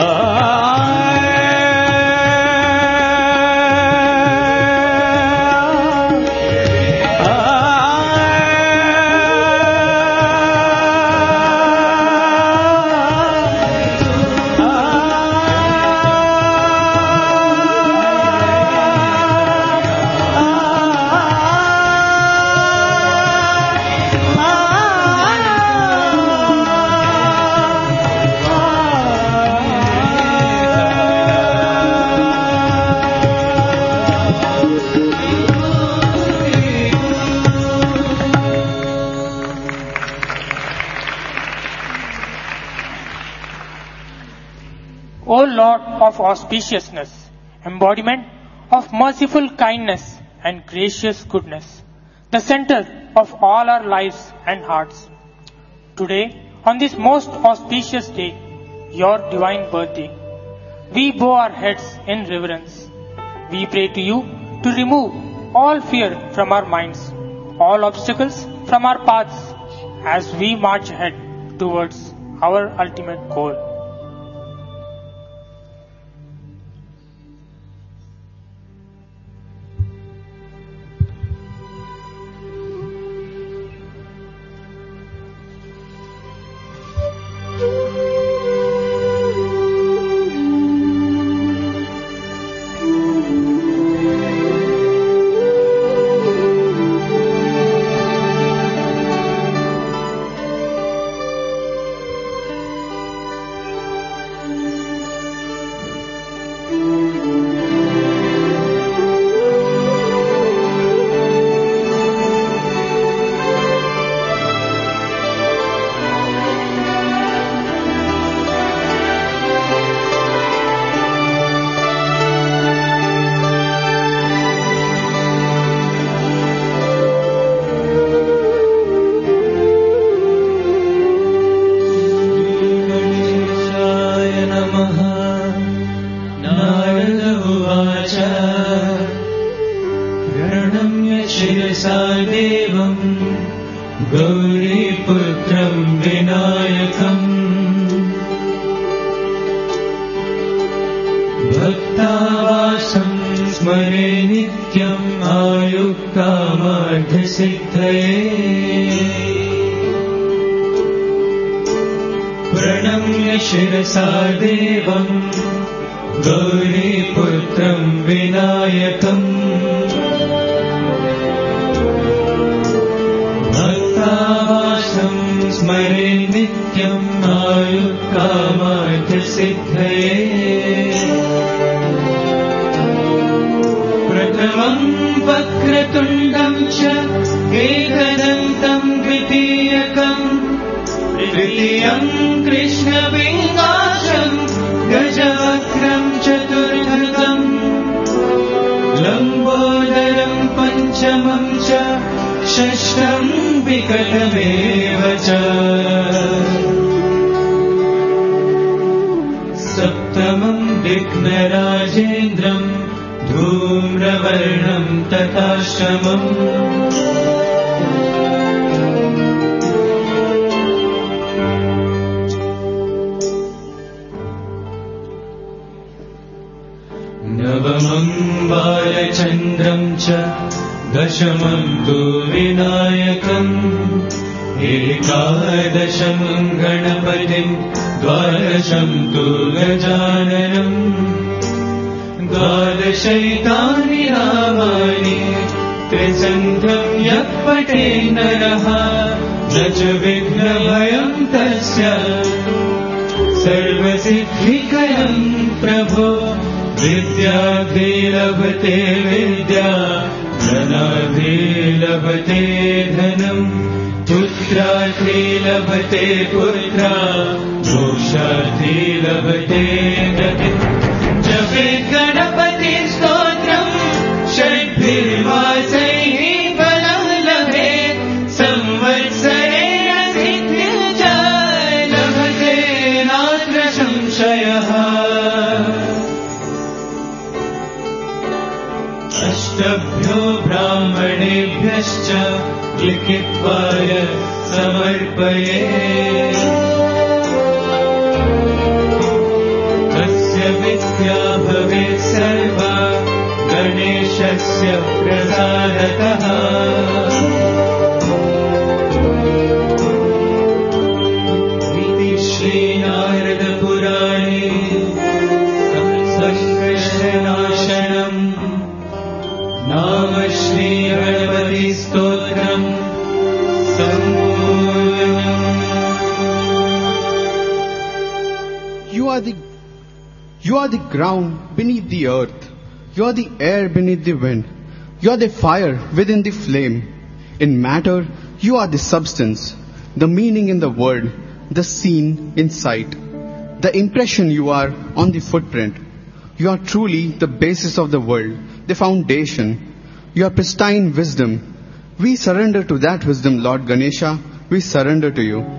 O Lord of auspiciousness, embodiment of merciful kindness and gracious goodness, the center of all our lives and hearts. Today, on this most auspicious day, your divine birthday, we bow our heads in reverence. We pray to you to remove all fear from our minds, all obstacles from our paths as we march ahead towards our ultimate goal. सप्त उत्तमं विघ्नराजेन्द्रम् धूम्रवर्णं तथाश्रमम् नवमं बालचन्द्रं च दशमं तु विनायकम् एकादशमं गणपतिं द्वादशं तु गजाननम् द्वादशैतानि नामानि त्रिसन्ध्यं यः पठे नरः न च विघ्नभयं तस्य सर्वसिद्धिकरं प्रभो विद्यार्थी लभते विद्या धनार्थी लभते धनम् पुत्रार्थी लभते पुत्रा मोक्षार्थी लभते गतिम् जपे गणपति स्तोत्रम् षड्भिर्मासैः बलं लभेत् संवत्सरेण सिद्धिं च लभते नात्र संशयः अष्टभ्यो ब्राह्मणेभ्यश्च लिखित्वाय समर्पये तस्य विद्या भवेत् सर्वा गणेशस्य प्रसादतः इति श्रीनारदपुराणे संकर्षनाशनम् नाम श्रीगणपति स्तोत्रम् You are the You are the ground beneath the earth. You are the air beneath the wind. You are the fire within the flame. In matter, you are the substance, the meaning in the word, the scene in sight, the impression you are on the footprint. You are truly the basis of the world, the foundation. You are pristine wisdom. We surrender to that wisdom, Lord Ganesha. We surrender to you.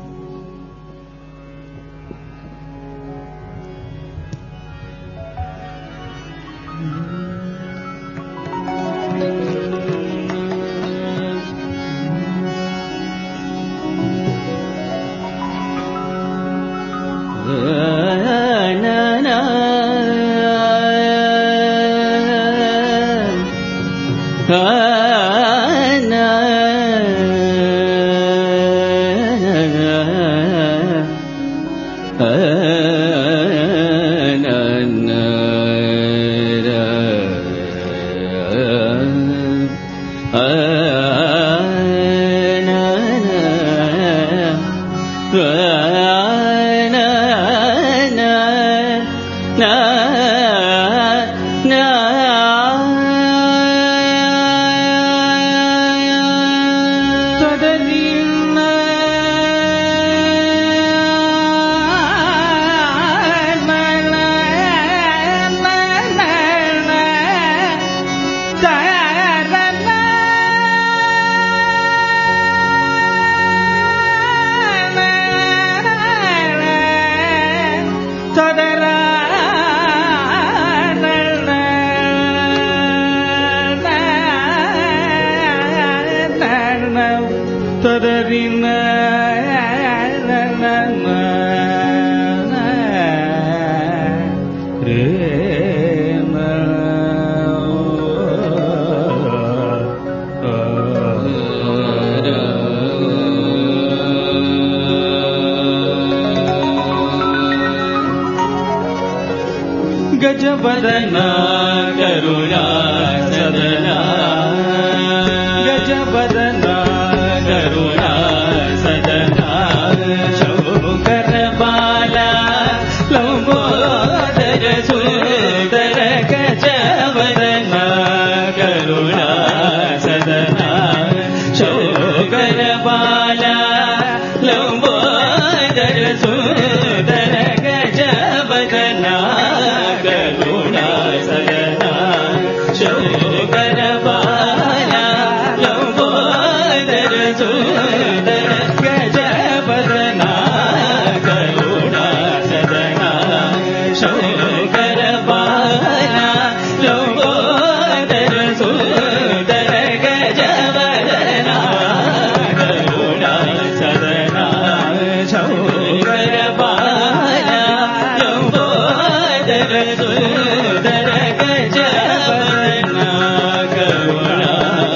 गजवदना करुणा सदना गजवदना करुणा सदना शौकर बाला लंबोदर सुंदर गजवदना करुणा सदना शौकर बाला लंबोदर सुंदर गजवदना करुणा सदना शौकर बाला लंबोदर శంకర బాల లంబోదర సుందర గజవదన కరుణా సదన శంకర బాల లంబోదర సుందర గజవదన కరుణా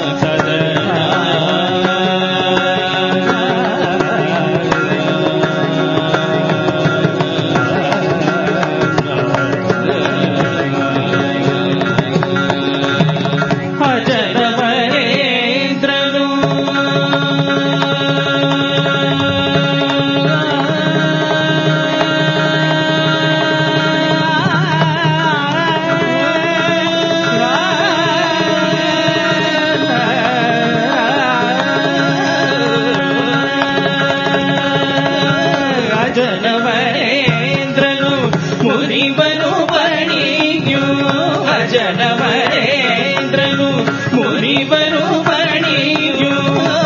ಜನವರೇಂದ್ರನು ಮುನಿಬರು ಬಣಿಯು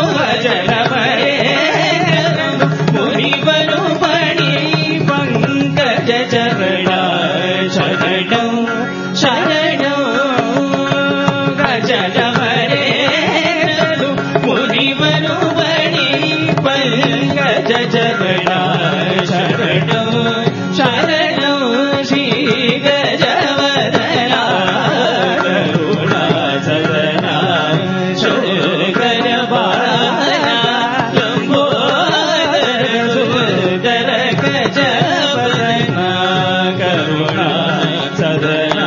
ಜನವರೇಂದ್ರನು ಮುನಿಬರು ಬಣಿ ಪಂಕಜ ಚರಣ ಶರಣಂ ಶರಣಂ ಜನವರೇಂದ್ರನು ಮುನಿಬರು ಬಣಿ ಪಂಕಜ ಚರಣ ಶರಣಂ ಶರಣಂ ಶ್ರೀ ಗಜವದನ ಕರುಣಾ ಸದನ ಶಂಕರ ಬಾಲ ಲಂಬೋದರ ಸುಂದರ ಗಜವದನ ಕರುಣಾ ಸದನ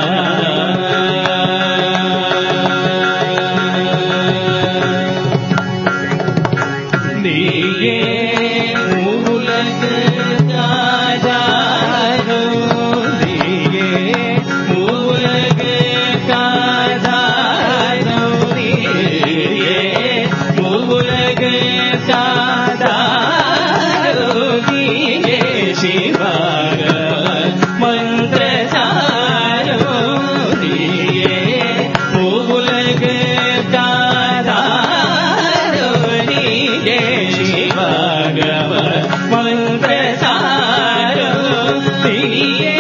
ನೀಯೇ ಮೂಲಕ ಕಾಜಾರೋ ನೀಯೇ ಮೂಲಕ ಕಾಜಾರೋ ನೀಯೇ ಮೂಲಕ ಕಾಜಾರೋ ನೀಯೇ ಶಿವಗ ಮಂತ್ರ ಸಾರೋ ನೀಯೇ ಮೂಲಕ ಕಾಜಾರೋ ನೀಯೇ ಶಿವಗವ ಮಂತ್ರ ಸಾರೋ ನೀಯೇ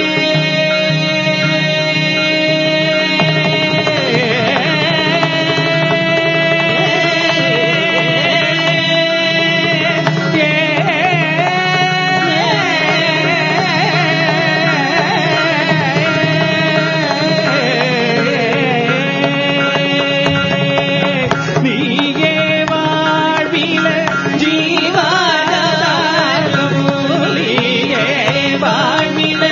ನೀಗೆ வாழ்வில ஜீவானதாரமூலியே வாழ்வில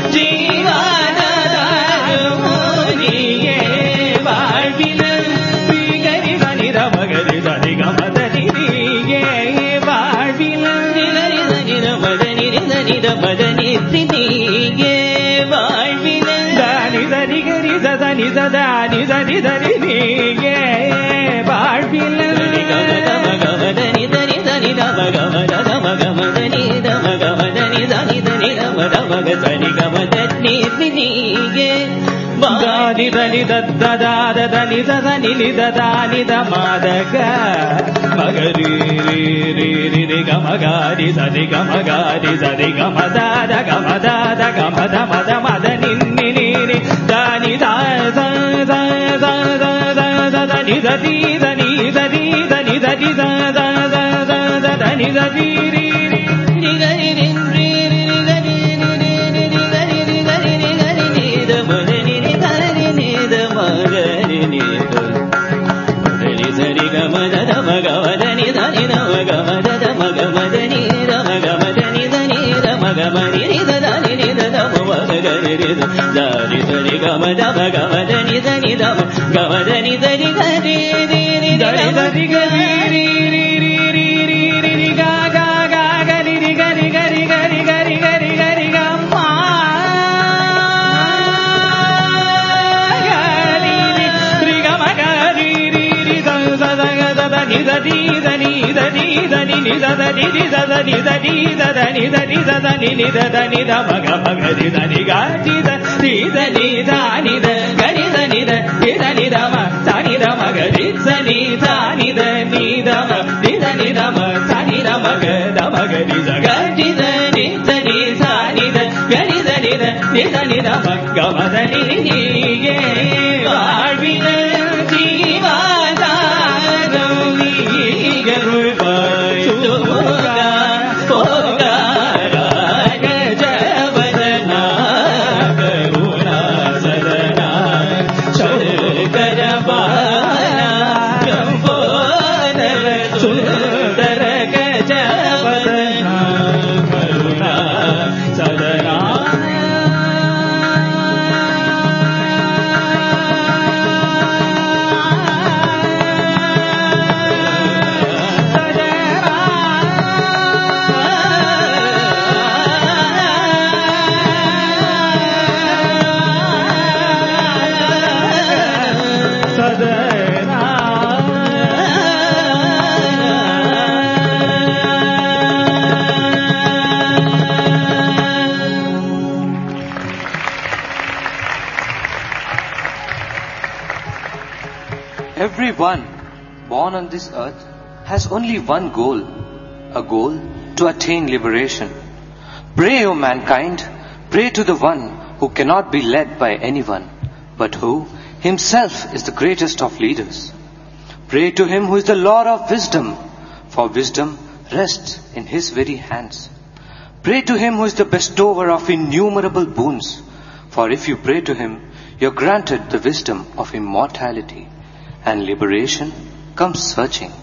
ஜீவானதாரமூலியே வாழ்வில ஸ்ரீகரி சனித மகரி சனி கமதனி நீயே வாழ்வில நிலரி சனித மதனி நிதனித மதனி நீயே வாழ்வில தானி சரி கரி சதனி சதானி சரி சரி நீயே வாழ்வில கமதம கமதனி தனி தனி தம கமத தம கமதனி தம கமதனி தனி தனி தம தம சனி கமதனி நீயே దాని దని దద్దాద దని దని ని దాని దమాదగ మగరి రి రి రి రి గమగారి సని గమగారి సని గమదాద గమదాద గమద మద మద నిన్ని ని దాని దా స స స స దని దని దని దని దని దని ద ద ద ద ద దని దని రి రి రి గరి రి రి రి గరి రి రి రి గరి రి గరి రి గరి ని ద మదని ని గరి ని ద మగరి ని ద రి సరి గమద ద మగవదని దని ద మగమద ద మగమదని ద మగమదని దని ద మగమని ని ద దని ని ద ద మగరి రి ద దని సరి గమద మగమదని దని ద గమదని దని గరి రి రి దని దని గరి రి రి రి రి రి రి రి గా గా గా గరి రి గరి గరి గరి గరి గరి గరి గా మా గరి రి రి గా మ గరి రి రి ద ద ద గ ద ద ని ద ది ద ని ద ని ద ని ని ద ద ని ని ద ద ని ద ని ద ద ని ద ని ద ద ని ని ద ద ని ద మ గ మ గ రి ద ని గా టి ద ని ద ని ద ని ద గ ని ద ని ద ని ద ని ద మ త ని ద మ గ రి స ని ద ని ద ని ద మ ని ద ని ద మ త ని ద మ గ ద మ గ రి ద గ టి ద ని ద ని ద ని ద గ ని ద ని ద நித நித மக்க மதனி நீயே வாழ்வின ஜீவாதாரம் நீயருள்வாய் சுமுகா போகாரா கஜவதனா கருணா சதனா சௌகரபானா கம்போதர சுந்தர கஜவதனா Karuna Sadhana Everyone born on this earth has only one goal, a goal to attain liberation. Pray, O mankind, pray to the one who cannot be led by anyone, but who himself is the greatest of leaders. Pray to him who is the Lord of wisdom, for wisdom rests in his very hands. Pray to him who is the bestower of innumerable boons, for if you pray to him, you are granted the wisdom of immortality, and liberation comes searching.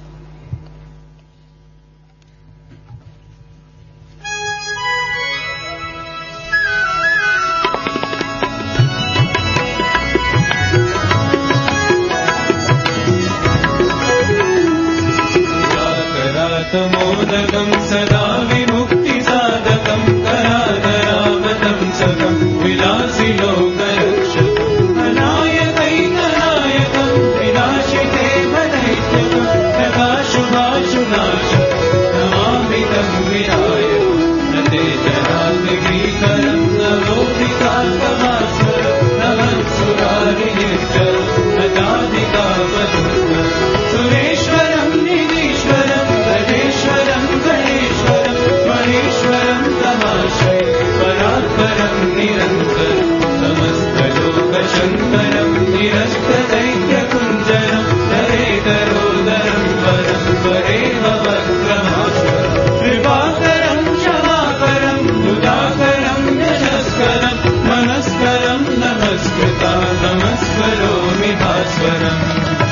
मोदकं सदा विमुक्ति साधकं कराधरावतं सकं विलासि लोकरक्षकं अनायकैकनायकं विनाशिते भदैत्यकं नकाशुभाशुनाशकं नमामि तं विनायकं न ते जनाद्रिभीकरं न लोभिकान्तभास्करं न हंसुरारिनिर्जरं न दाधिकावधूकरं सुरेश्वरं निधीश्वरं गणेश्वरं गणेश्वरं महेश्वरं तमाश्रये परात्परं निरन्तरं समस्तलोकशङ्करं निरस्तदैत्यकुञ्जरं नरेतरोदरं वरं वरेह वक्त्रमाश्वरं कृपाकरं क्षमाकरं मुदाकरं यशस्करं मनस्करं नमस्कृता नमस्करोमि भास्वरम्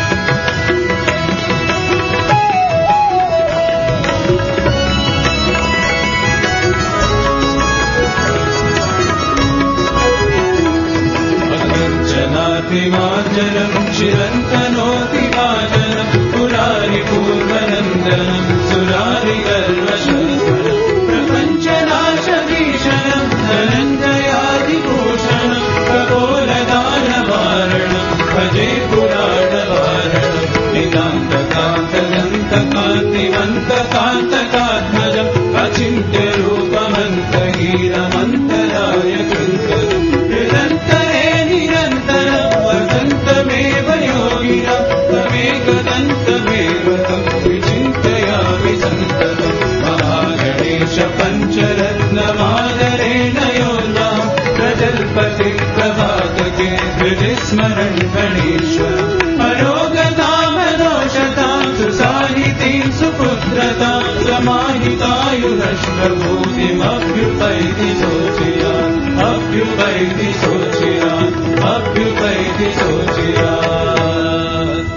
मार्जनं चिरन्तनोति वाजनं पुरारिपूर्वनन्दनं सुरारिगर्वशङ्करं प्रपञ्चनाशभीषणं धनञ्जयादिभूषणं खगोलदानवारणं भजे पुराणवारणं नितान्तकान्तदन्तकान्तिमन्तकान्तकात्मजम् अचिन्त्यरूपमन्तहीरमन्तराय कृन्तरं निरन्तरे निरन्तरं वसन्तमेव योगिनं तमेकदन्तमेव तं विचिन्तयामि सन्ततं Mahaganesh पञ्चरत्नमादरेण योन्नां प्रजल्पति प्रभातके हृदिस्मरन् गणेश्वरम् अरोगतामदोषतां सुसाहितीं सुपुत्रतां समाहितायुरष्टभूतिमभ्युपैति सोचिरान् अभ्युपैति सोचिरान् अभ्युपैति सोचिरान्.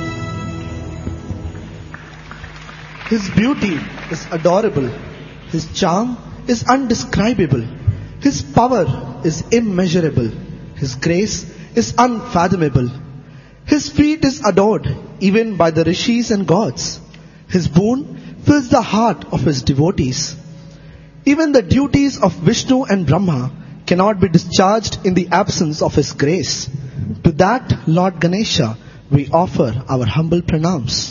His beauty is adorable. His charm is undescribable. His power is immeasurable. His grace is unfathomable. His feet is adored even by the rishis and gods. His boon fills the heart of his devotees. Even the duties of Vishnu and Brahma cannot be discharged in the absence of his grace. To that Lord Ganesha we offer our humble pranams.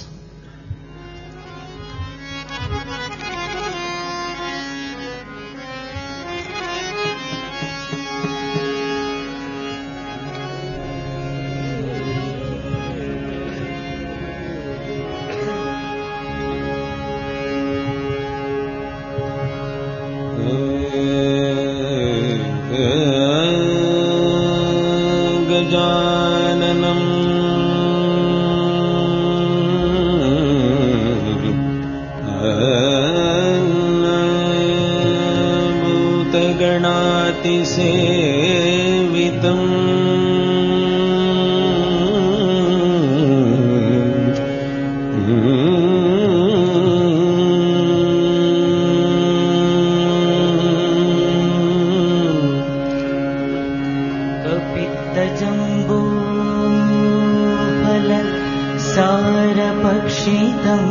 Uh गणातिसेवितम् कपित्तजम्बू फल सारभक्षितम्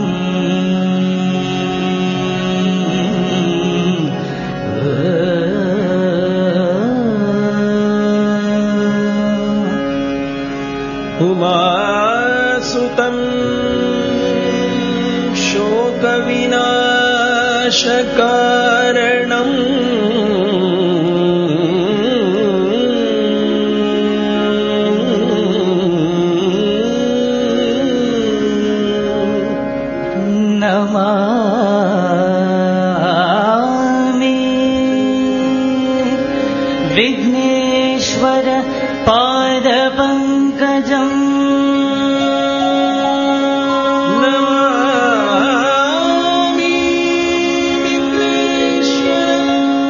उमासुतं शोकविनाशकारणम् नमामि विघ्नेश्वर पादपङ्कजम् नमामि विघ्नेश्वर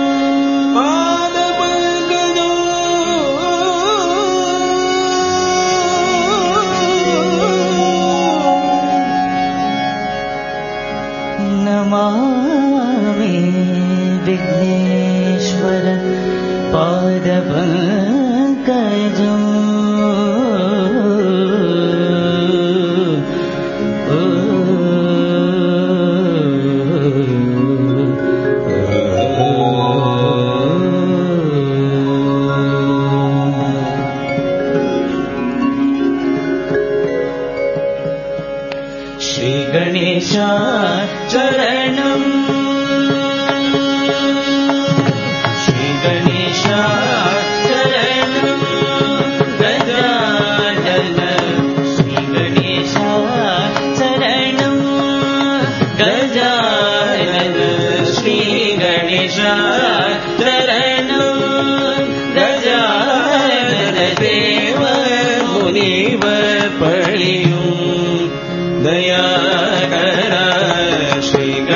पादपङ्कजम् नमामि विघ्नेश्वर पादपङ्कजम् श्रीगणेशा चरणम् श्रीगणेशा चरणम् गजानन श्रीगणेशा चरणम् गजानन श्रीगणेशा चरणम् गजानन देव मुनिवर पणियुं दया करा Shri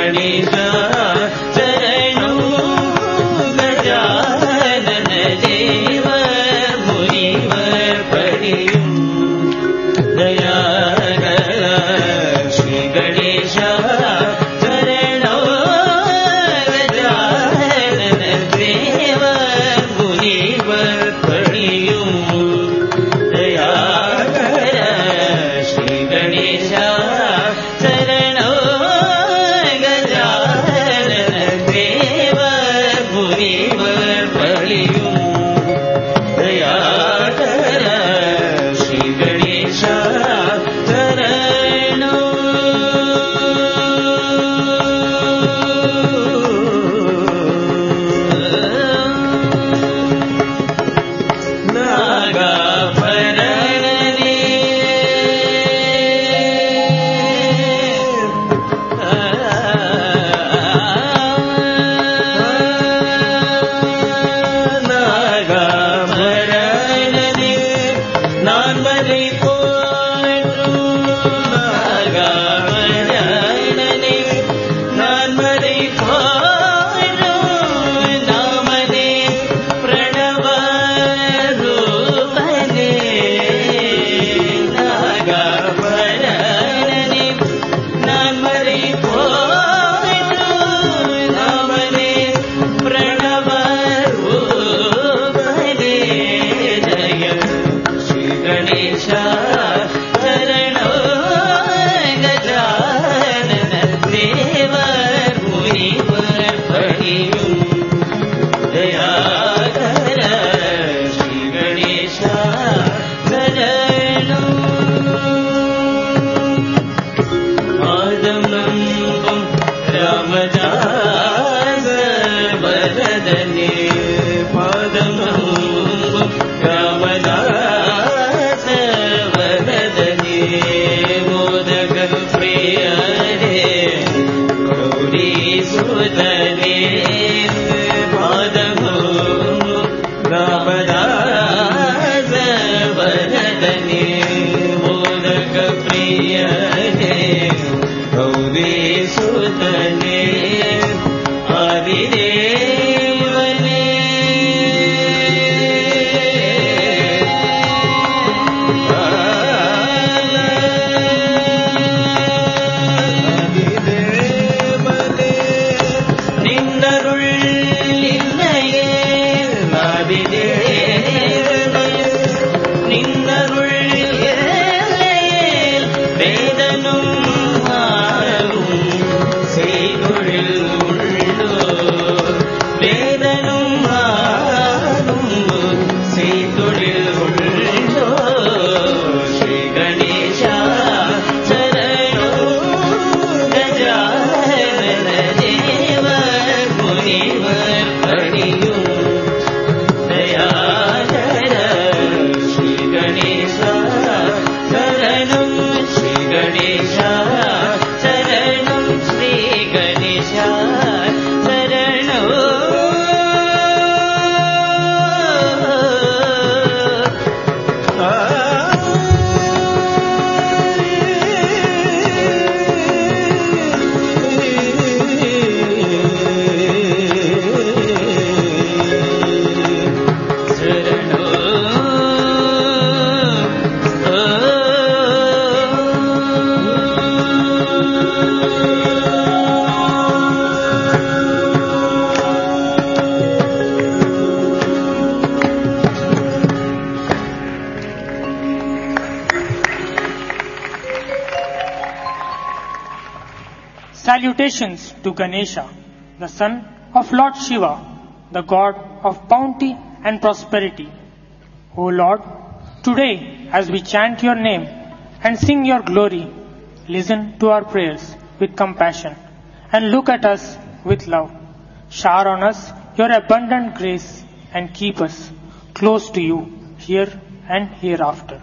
Salutations to Ganesha, the son of Lord Shiva, the god of bounty and prosperity. O Lord, today as we chant your name and sing your glory, listen to our prayers with compassion and look at us with love. Shower on us your abundant grace and keep us close to you here and hereafter.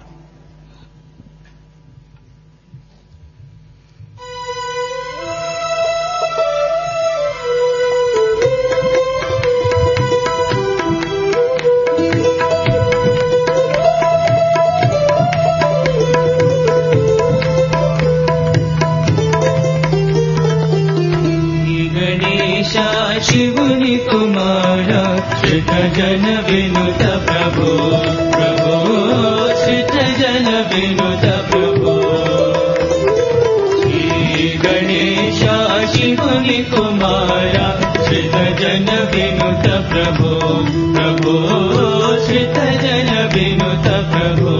शिवनि Kumara श्रित जन विनुत प्रभो प्रभो श्रित जन विनुत प्रभो श्री गणेशा शिवनि कुमारा श्रित जन विनुत प्रभो प्रभो श्रित जन विनुत प्रभो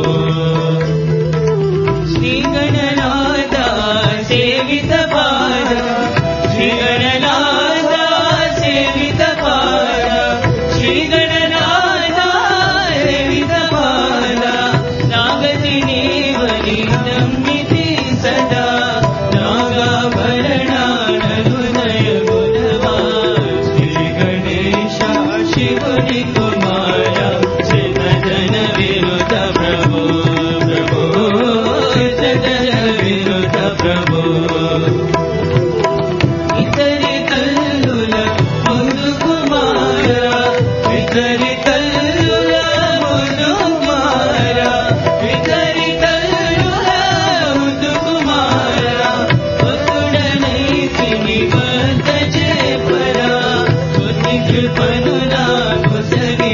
श्री गणनादा सेवित पादा श्री गणनादा सेवित पादा श्री गणनादा सेवित पादा नागति नीवनि नम्मिति सदा नागाभरणाननुनय गुणवा श्री गणेशा शिवनि कुमारा श्रित जन विनुत प्रभो प्रभो श्रित जन विनुत प्रभो पनुना घुसगे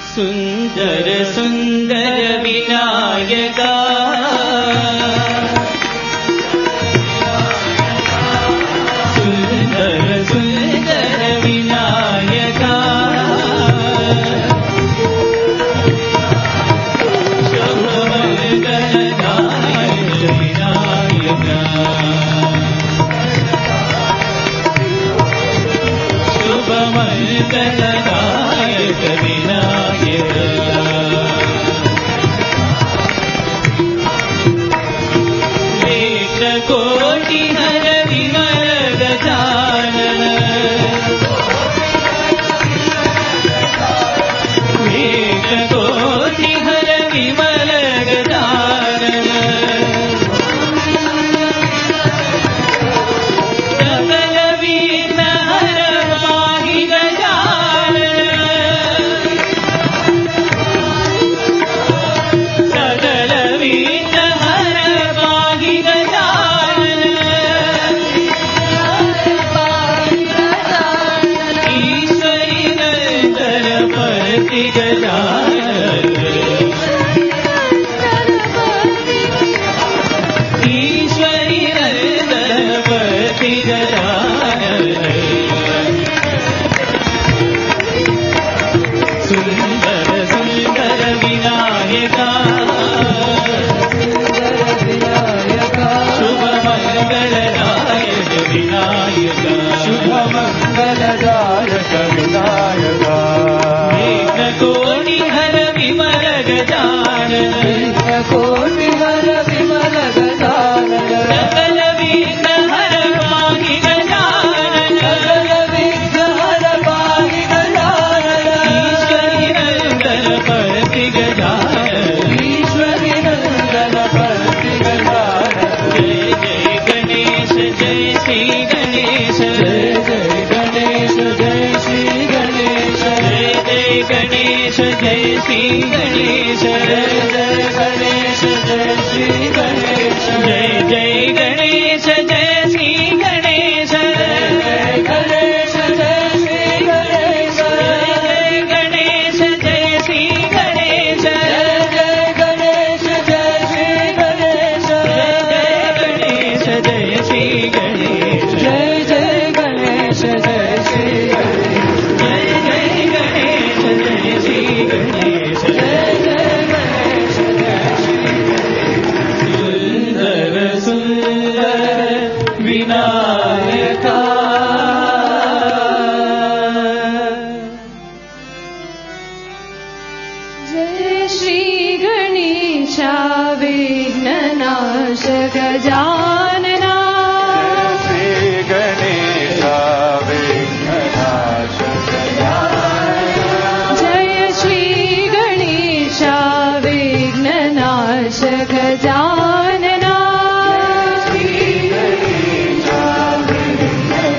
सुन्दर सुन्दर विनायका सुन्दर सुन्दर विनायका शुभमङ्गलदायक विनायका शुभमङ्गलदायक विनायका कोटि हर विमल गजानन वेद कोटि हर विमल गजानन सकल विघ्न हर पाहि गजानन सकल विघ्न हर पाहि गजानन ईश्वरी नंदन परति गजानन ईश्वरी नंदन परति गजानन सुंदर सुंदर विनायका शुभ मंगलदायक विनायका शुभ मंगलदायक विनायका एक कोटि हर विमल गजानन एक कोटि हर विमल गजानन सकल विघ्न हर पाहि गजानन सकल विघ्न हर पाहि गजानन ईश्वरी नंदन परति गजानन ईश्वरी नंदन परति गजानन जय जय गणेश जय श्री गणेश जय जय गणेश जय श्री गणेश जय जय गणेश जय श्री गणेश जय जय गणेश जय श्री गणेश जय जय गणेश जय श्री गणेश जय जय गणेश जय श्री गणेश जय जय गणेश जय श्री गणेश जय जय गणेश जय श्री गणेश जय जय गणेश जय श्री गणेश जय जय गणेश जय श्री गणेश जय जय गणेश जय श्री गणेश जय जय गणेश जय श्री सुंदर सुंदर विनायका जय श्री गणेशा विघ्ननाश गजानना श्री गणेश विघ्ननाश जय श्री गणेशा विघ्ननाश गजानना श्री गणेश विघ्ननाश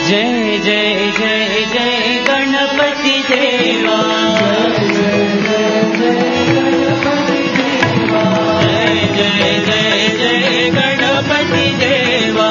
जय जय जय जय गणपति देवा जय जय जय जय गणपति देवा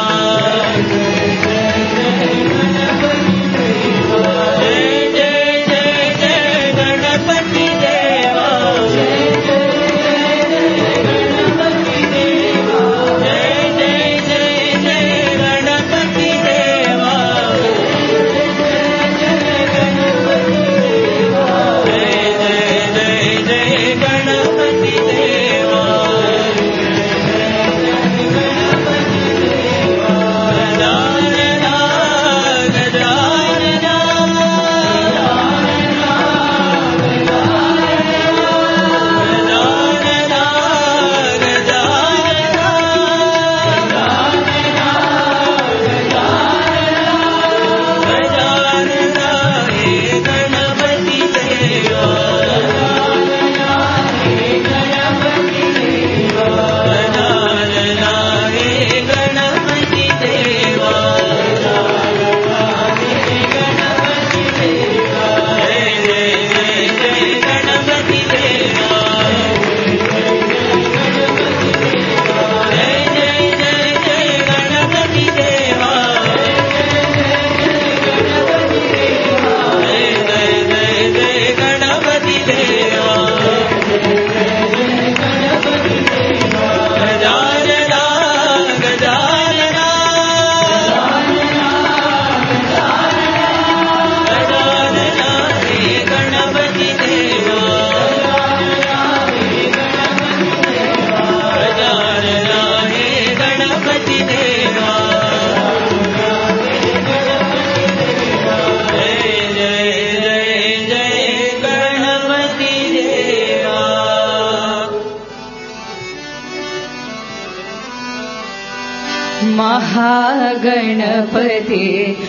महागणपते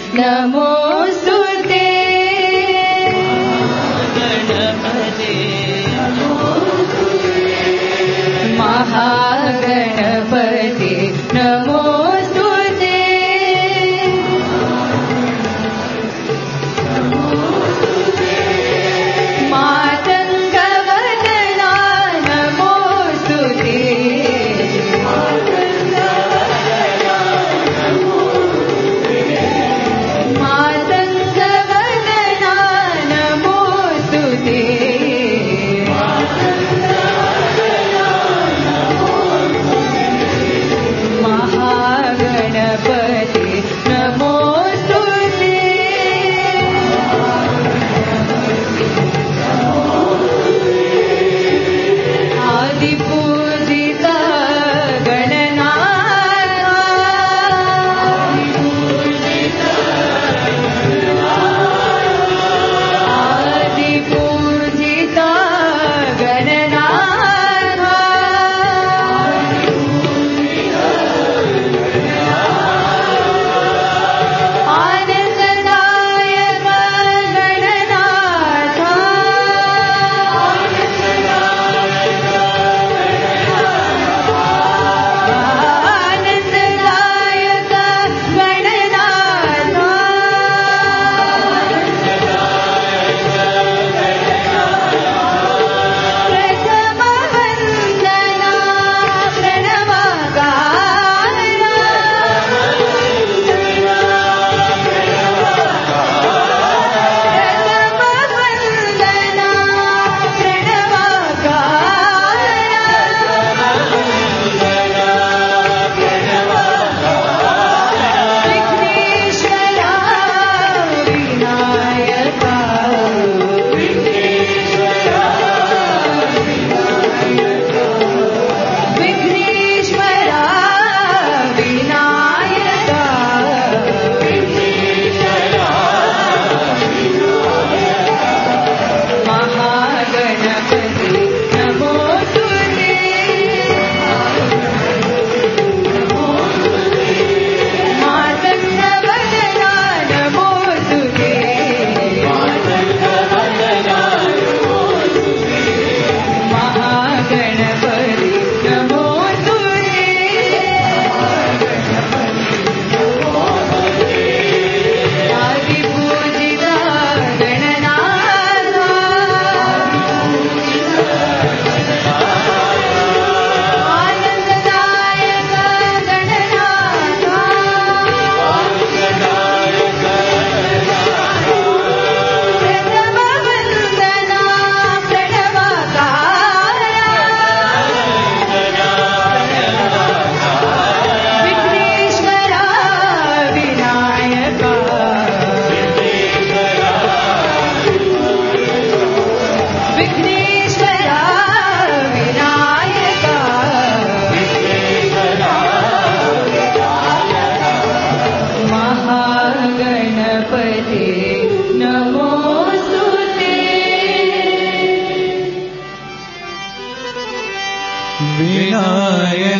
नमोस्तुते महागणपते नमोस्तुते मातङ्गवदना नमोस्तुते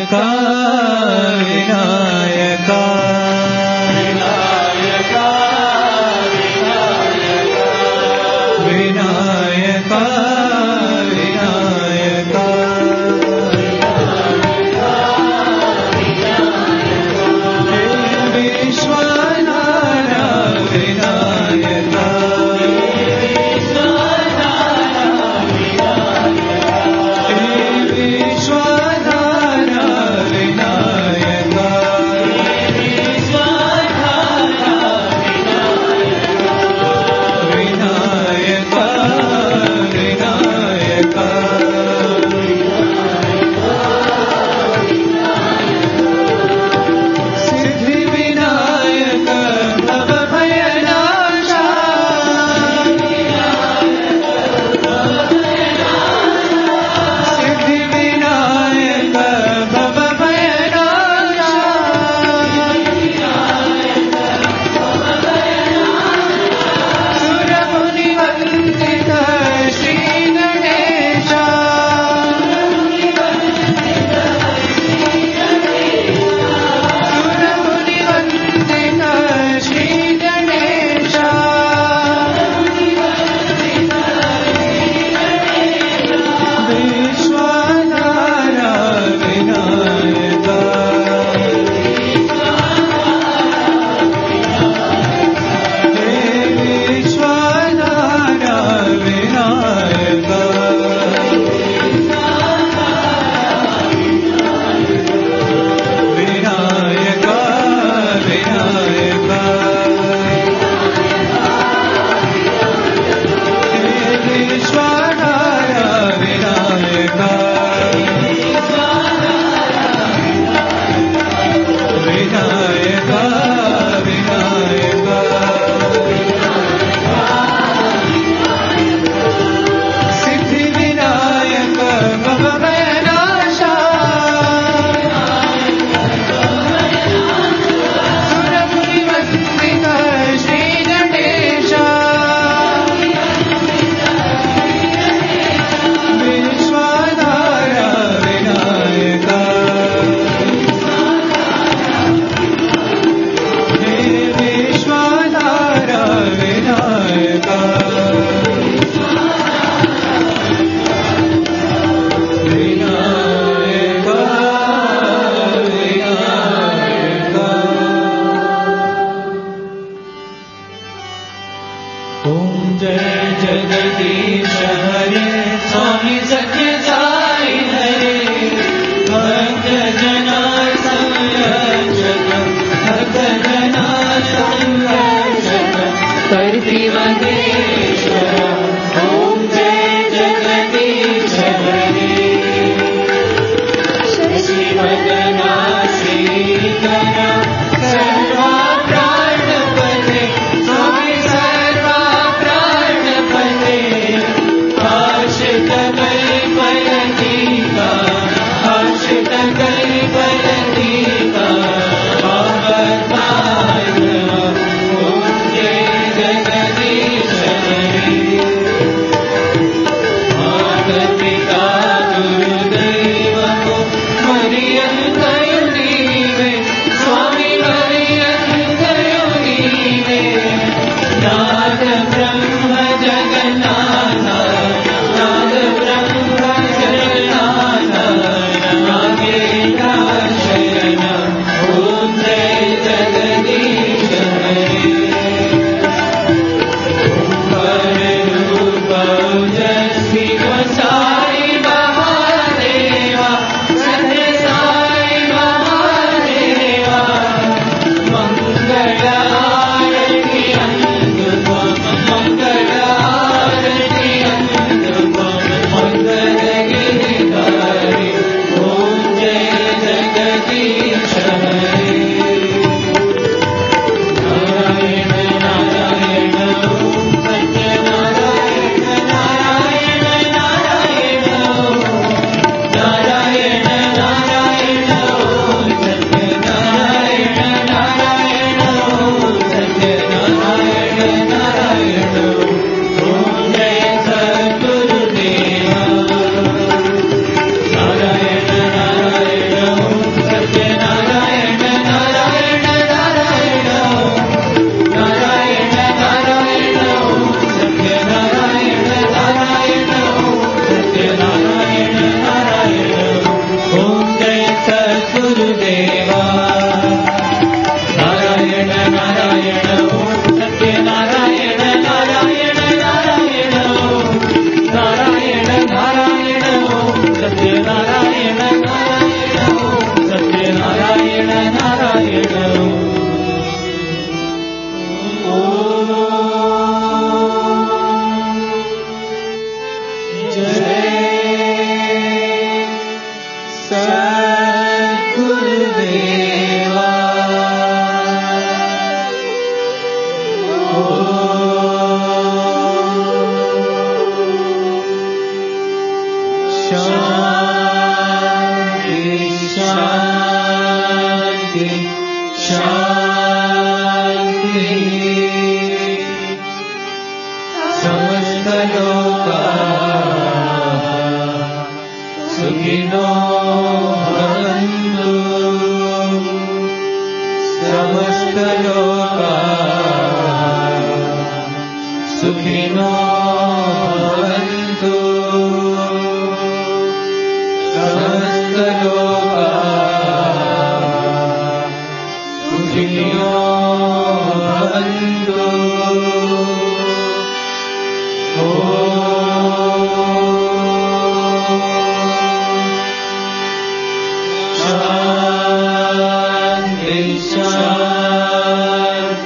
विश्वनाथ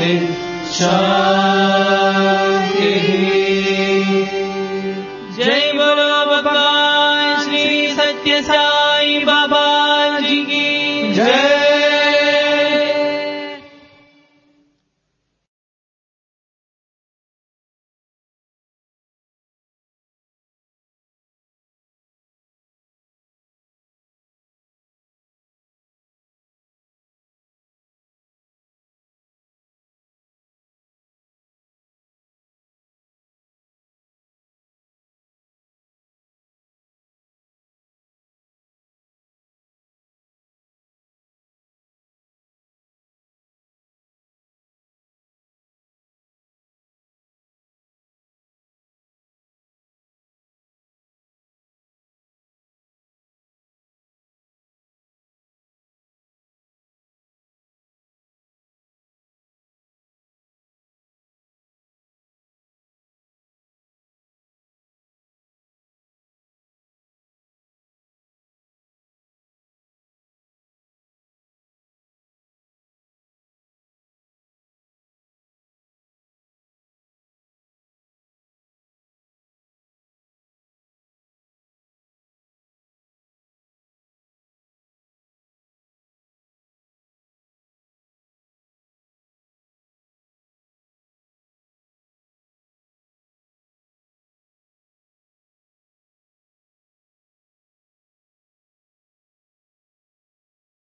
शान्ति शान्तिः। जय बोलो भगवान श्री सत्य साई बाबा